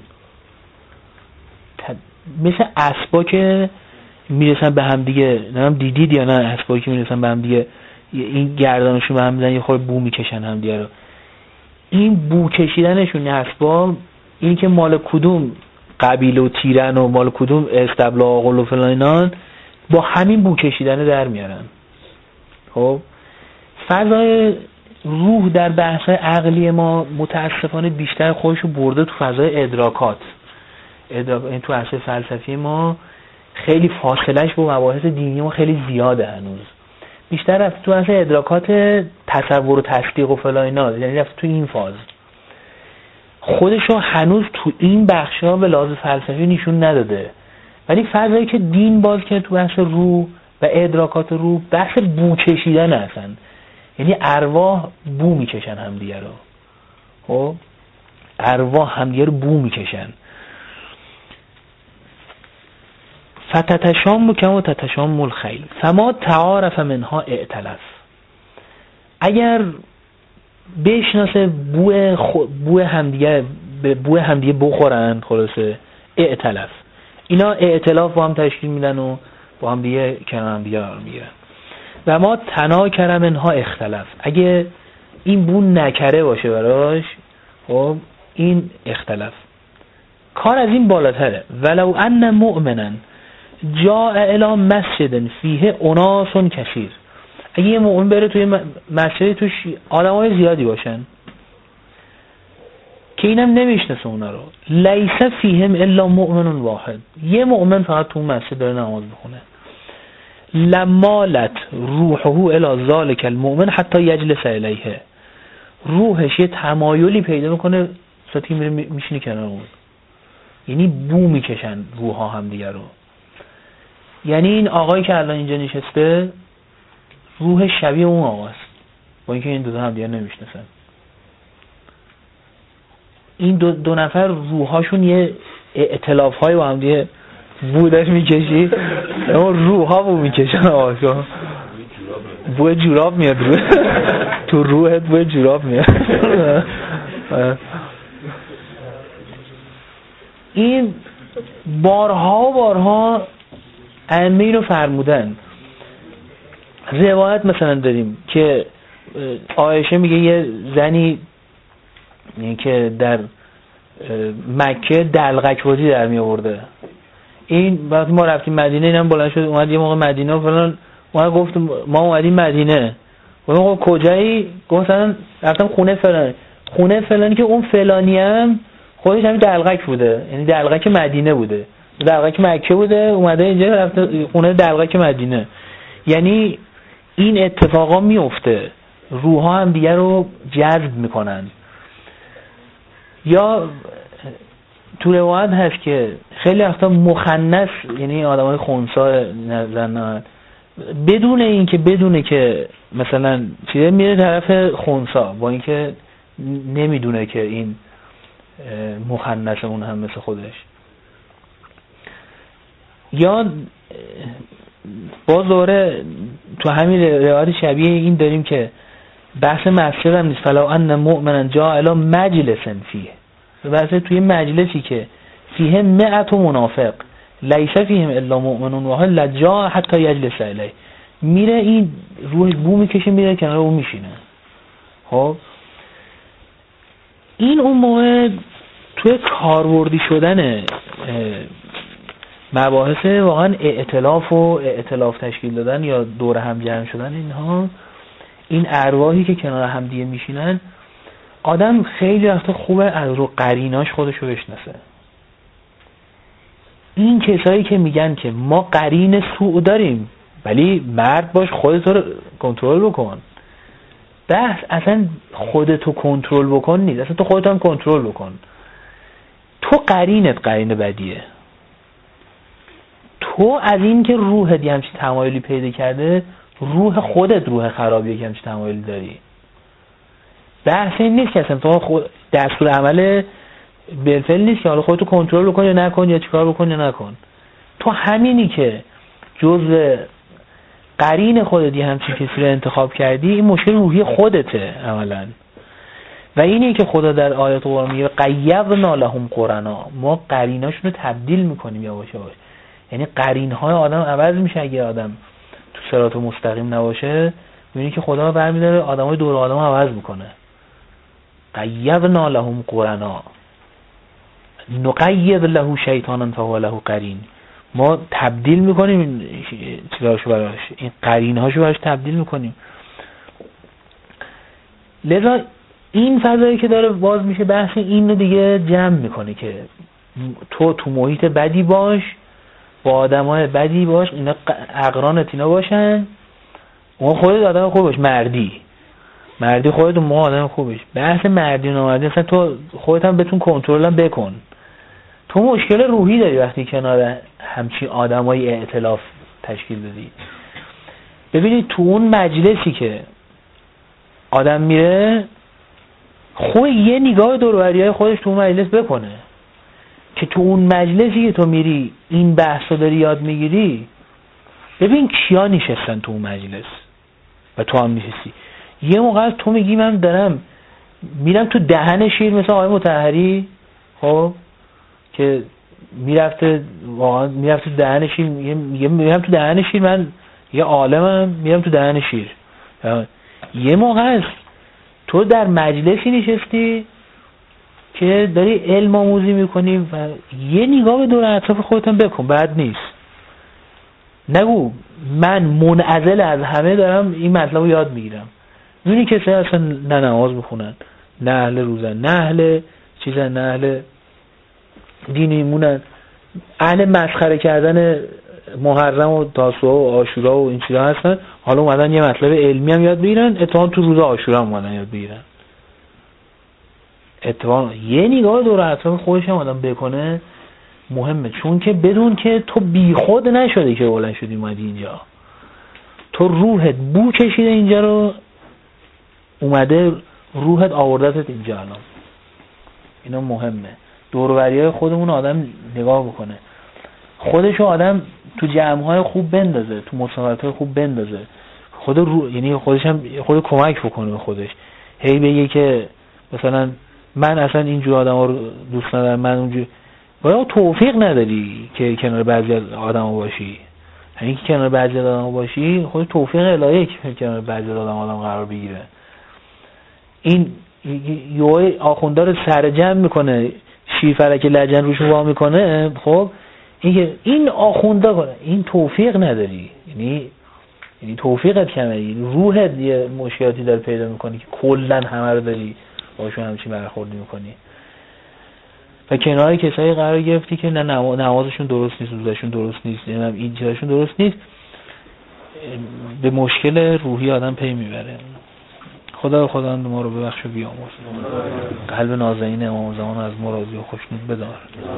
مثل اسبا که میرسن به هم دیگه. نمیدونم دیدید یا نه اسبا که میرسن به هم دیگه این گردنشون به هم میزنن یه خورده بو میکشن هم دیگه رو. این بو کشیدنشون اسبا این که مال کدوم قبیله و تیرن و مال کدوم استبل و آقل و فلان اینان با همین بو کشیدن در میارن. خب فضای روح در بحث‌های عقلی ما متاسفانه بیشتر خودشو برده تو فضای ادراکات. ادراک این تو اصل فلسفی ما خیلی فاصلهش با مباحث دینی ما خیلی زیاده هنوز. بیشتر رفت تو اصل ادراکات تصور و تصدیق و فلان اینا، یعنی رفت تو این فاز. خودشو هنوز تو این بخشا به لحاظ فلسفی نشون نداده. ولی فضایی که دین باز که تو بحث روح و ادراکات روح بحث بو کشیدن هستن، یعنی ارواح بو میکشن همدیگه رو. خب ارواح همدیگه رو بو میکشن. فتتشام کما تتشام الخیل فما تعارف منها ائتلف. اگر بشناسه بو بو همدیگه به بو همدیگه بخورن خلاصه ائتلف، اینا ائتلاف با هم تشکیل میدن و با هم دیگه کنار هم دیگه قرار میگیرن. و ما تناکر منها اختلف، اگه این بو نکره باشه براش خب این اختلاف. کار از این بالاتره. ولو ان مؤمنا جاء الى مسجد فیه اناس کثیر، اگه یه مؤمن بره توی مسجدی توش آدمای زیادی باشن که اینم نمیشناسه اونا رو، لیس فیهم الا مؤمن واحد، یه مؤمن فقط تو مسجد داره نماز میخونه، لمالت روحه الی ذلک المؤمن حتی یجلس الیه، روحش یه تمایلی پیدا میکنه ساعتی میره میشینه کنار اون. یعنی بو میکشن روحها هم دیگه رو. یعنی این آقایی که الان اینجا نشسته روح شبیه اون آقاست، با اینکه این دو تا هم دیگه نمیشناسن. این دو, دو نفر روحاشون یه ائتلاف‌های با هم دیگه بو داشت میکشی، اون روح‌ها بو میکشن آقا. بو جوراب میاد رو تو روحت بو جوراب میاد. این بارها و بارها ائمه اینو فرمودن. روایت مثلا داریم که عایشه میگه یه زنی که در مکه دلقک بازی در می آورده. این بعد ما رفتیم مدینه، اینم بلند شد اومد یه موقع مدینه و فلان، ما گفت ما اومدیم مدینه. گفتم کجایی؟ گفتن رفتم خونه فلان. خونه فلانی که اون فلانی هم خودش همین دلقک بوده، یعنی دلقک مدینه بوده، دلقک مکه بوده، اومده اینجا رفته خونه دلقک مدینه. یعنی این اتفاقا میفته، روح‌ها هم دیگه رو جذب میکنن. یا تو روایت هست که خیلی وقتا مخنث، یعنی آدمای خنثی نزنن بدون این که بدونه که مثلا چیزه میره طرف خنثی، با اینکه نمیدونه که این مخنث اون هم مثل خودش. یا باز دوره تو همین روایت شبیه این داریم که بحث مسجد هم نیست. فلو ان مؤمنا جاء الی مجلس فیه، بحث توی مجلسی که فیه مئة منافق لیس فیهم الا مؤمن واحد لجاء حتی یجلس الیه، میره این روح بو میکشه میره کنار اون میشینه. خب این اون موقع توی کاربردی شدن مباحث واقعا ائتلاف و ائتلاف تشکیل دادن یا دور هم جمع شدن اینها، این ارواحی که کنار هم دیگه میشینن، آدم خیلی وقت خوبه از رو قریناش خودشو بشناسه. این کسایی که میگن که ما قرین سوء داریم ولی مرد باش خودت رو کنترل بکن، بحث اصلا خودتو کنترل بکن نیست، اصلا تو خودت هم کنترل بکن. تو قرینت قرین بدیه، تو از این که روحت یه همچین تمایلی پیدا کرده، روح خودت روح خرابیه که همچین تمایلی داری. بحث این نیست که اصلا تو خود دستور عمل بالفعل نیست که حالا خودتو کنترل بکن یا نکن یا چیکار بکن یا نکن. تو همینی که جزء قرین خودت یه همچین کسی رو انتخاب کردی، این مشکل روحی خودته عملا. و اینی که خدا در آیات قرآن میگه قیضنا لهم قرنا، ما قریناشون رو تبدیل میکنیم یواش یواش. یعنی قرینهای آدم عوض میشه. اگه آدم تو صراط مستقیم نباشه، میبینی که خدا برمی‌داره آدمای دور آدم عوض میکنه. قیضنا لهم قرنا نقیض له شیطانا فهو له قرین، ما تبدیل میکنیم چیزاشو براش، این قرینهاشو براش تبدیل میکنیم. لذا این فضایی که داره باز میشه بحث این رو دیگه جمع میکنه که تو تو محیط بدی باش، با آدمای بدی باش، اینا اقرانت اینا باشن، اون خودت آدم خوب باش، مردی مردی خودت اون موقع آدم خوب باش. بحث مردی و نامردی اصلا تو خودت هم بتون کنترل هم بکن. تو مشکل روحی داری وقتی کنار همچین آدمای ائتلاف تشکیل دادی. ببینید تو اون مجلسی که آدم میره، خوب یه نگاه دور و بریای خودش تو اون مجلس بکنه که تو اون مجلسی که تو میری این بحثو داری یاد میگیری، ببین کیا نشستن تو اون مجلس و تو هم نشستی. یه موقع تو میگی من دارم میرم تو دهن شیر، مثلا آقای مطهری خب که میرفته واقعا میرفته تو دهن شیر، میگه میرم تو دهن شیر، من یه عالمم میرم تو دهن شیر. یه موقع است تو در مجلسی نشستی که داری علم آموزی میکنی و یه نگاه به دور اطراف خودت هم بکن، بد نیست. نگو من منعزل از همه دارم این مطلب رو یاد میگیرم. میبینی کسی اصلا نه نماز بخونن، نه اهل روزن، نه اهل چیزن، نه اهل دینی مونن، اهل مسخره کردن محرم و تاسوعا و عاشورا و این چیزا هستن. حالا اومدن یه مطلب علمی هم یاد بگیرن، اتفاقا تو روز عاشورا هم اومدن یاد بگیرن. اتفاقا یه نگاه دور اطراف خودش هم آدم بکنه مهمه، چون که بدون که تو بی خود نشده که بلند شدی اومدی اینجا، تو روحت بو کشیده اینجا رو اومده، روحت آوردتت اینجا. الان اینا مهمه. دور و بریای خودمون آدم نگاه بکنه، خودشو آدم تو جمع‌های خوب بندازه، تو مسابقات خوب بندازه، خود رو یعنی خودش هم خود کمک بکنه به خودش. هی بگه که مثلا من اصلا اینجور آدما رو دوست ندارم، من اونجور، باید توفیق نداری که کنار بعضی از آدما باشی. یعنی که کنار بعضی از آدما باشی خود توفیق الهی که کنار بعضی از آدم آدم قرار بگیره. این یوه آخونده رو سرجم میکنه، شیفرک لجن روش وا میکنه. خب این این آخونده کنه، این توفیق نداری، یعنی یعنی توفیقت کمه، روحت یه مشکلاتی داره پیدا میکنی که کلا همه رو داری باشون همچین برخوردی میکنی و کنار کسایی قرار گرفتی که نه نمازشون درست نیست، روزشون درست نیست، نه این چیزاشون درست نیست، به مشکل روحی آدم پی میبره. خدا خدا ما رو ببخش و بیامرز، قلب نازنین امام زمان از ما راضی و خوشنود بدار.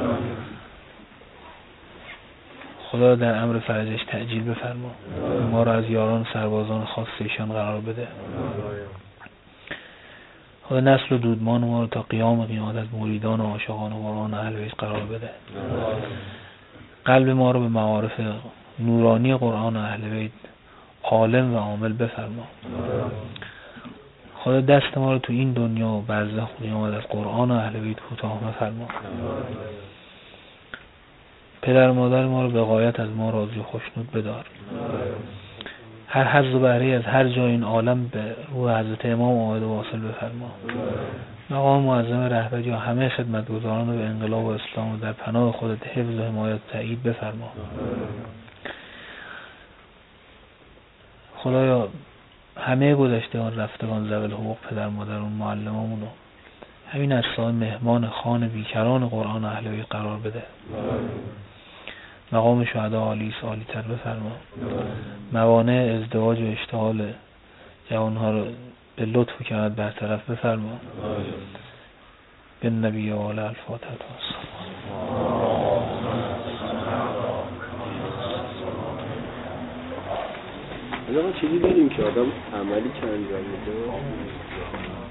خدا در امر فرجش تعجیل بفرما، ما رو از یاران سربازان خاص ایشان قرار بده. خدا نسل و دودمان ما رو تا قیام قیامت از مریدان و عاشقان و قرآن اهل بیت قرار بده. قلب ما رو به معارف نورانی قرآن اهل بیت عالم و عامل بفرما. خدا دست ما رو تو این دنیا و برزخ و قیامت از قرآن و اهل بیت کوتاه مفرما. پدر و مادر ما رو به غایت از ما راضی و خوشنود بدار. هر حظ و بهره از هر جای این عالم به روح حضرت امام آمد و واصل بفرما. مقام معظم رهبری و همه خدمتگزاران به انقلاب و اسلام و در پناه خودت حفظ و حمایت تأیید بفرما. خدایا همه گذشتگان رفتگان ذوی الحقوق پدر مادران معلمامون رو همین اجساد مهمان خان بیکران قرآن اهل بیت قرار بده. مقام شهدا عالی عالی تر بفرما. موانع ازدواج و اشتغال جوانها رو به لطف و کرامت برطرف بفرما. به نبی و آل الفاتحه. ما چیزی داریم که آدم عملی که انجام میده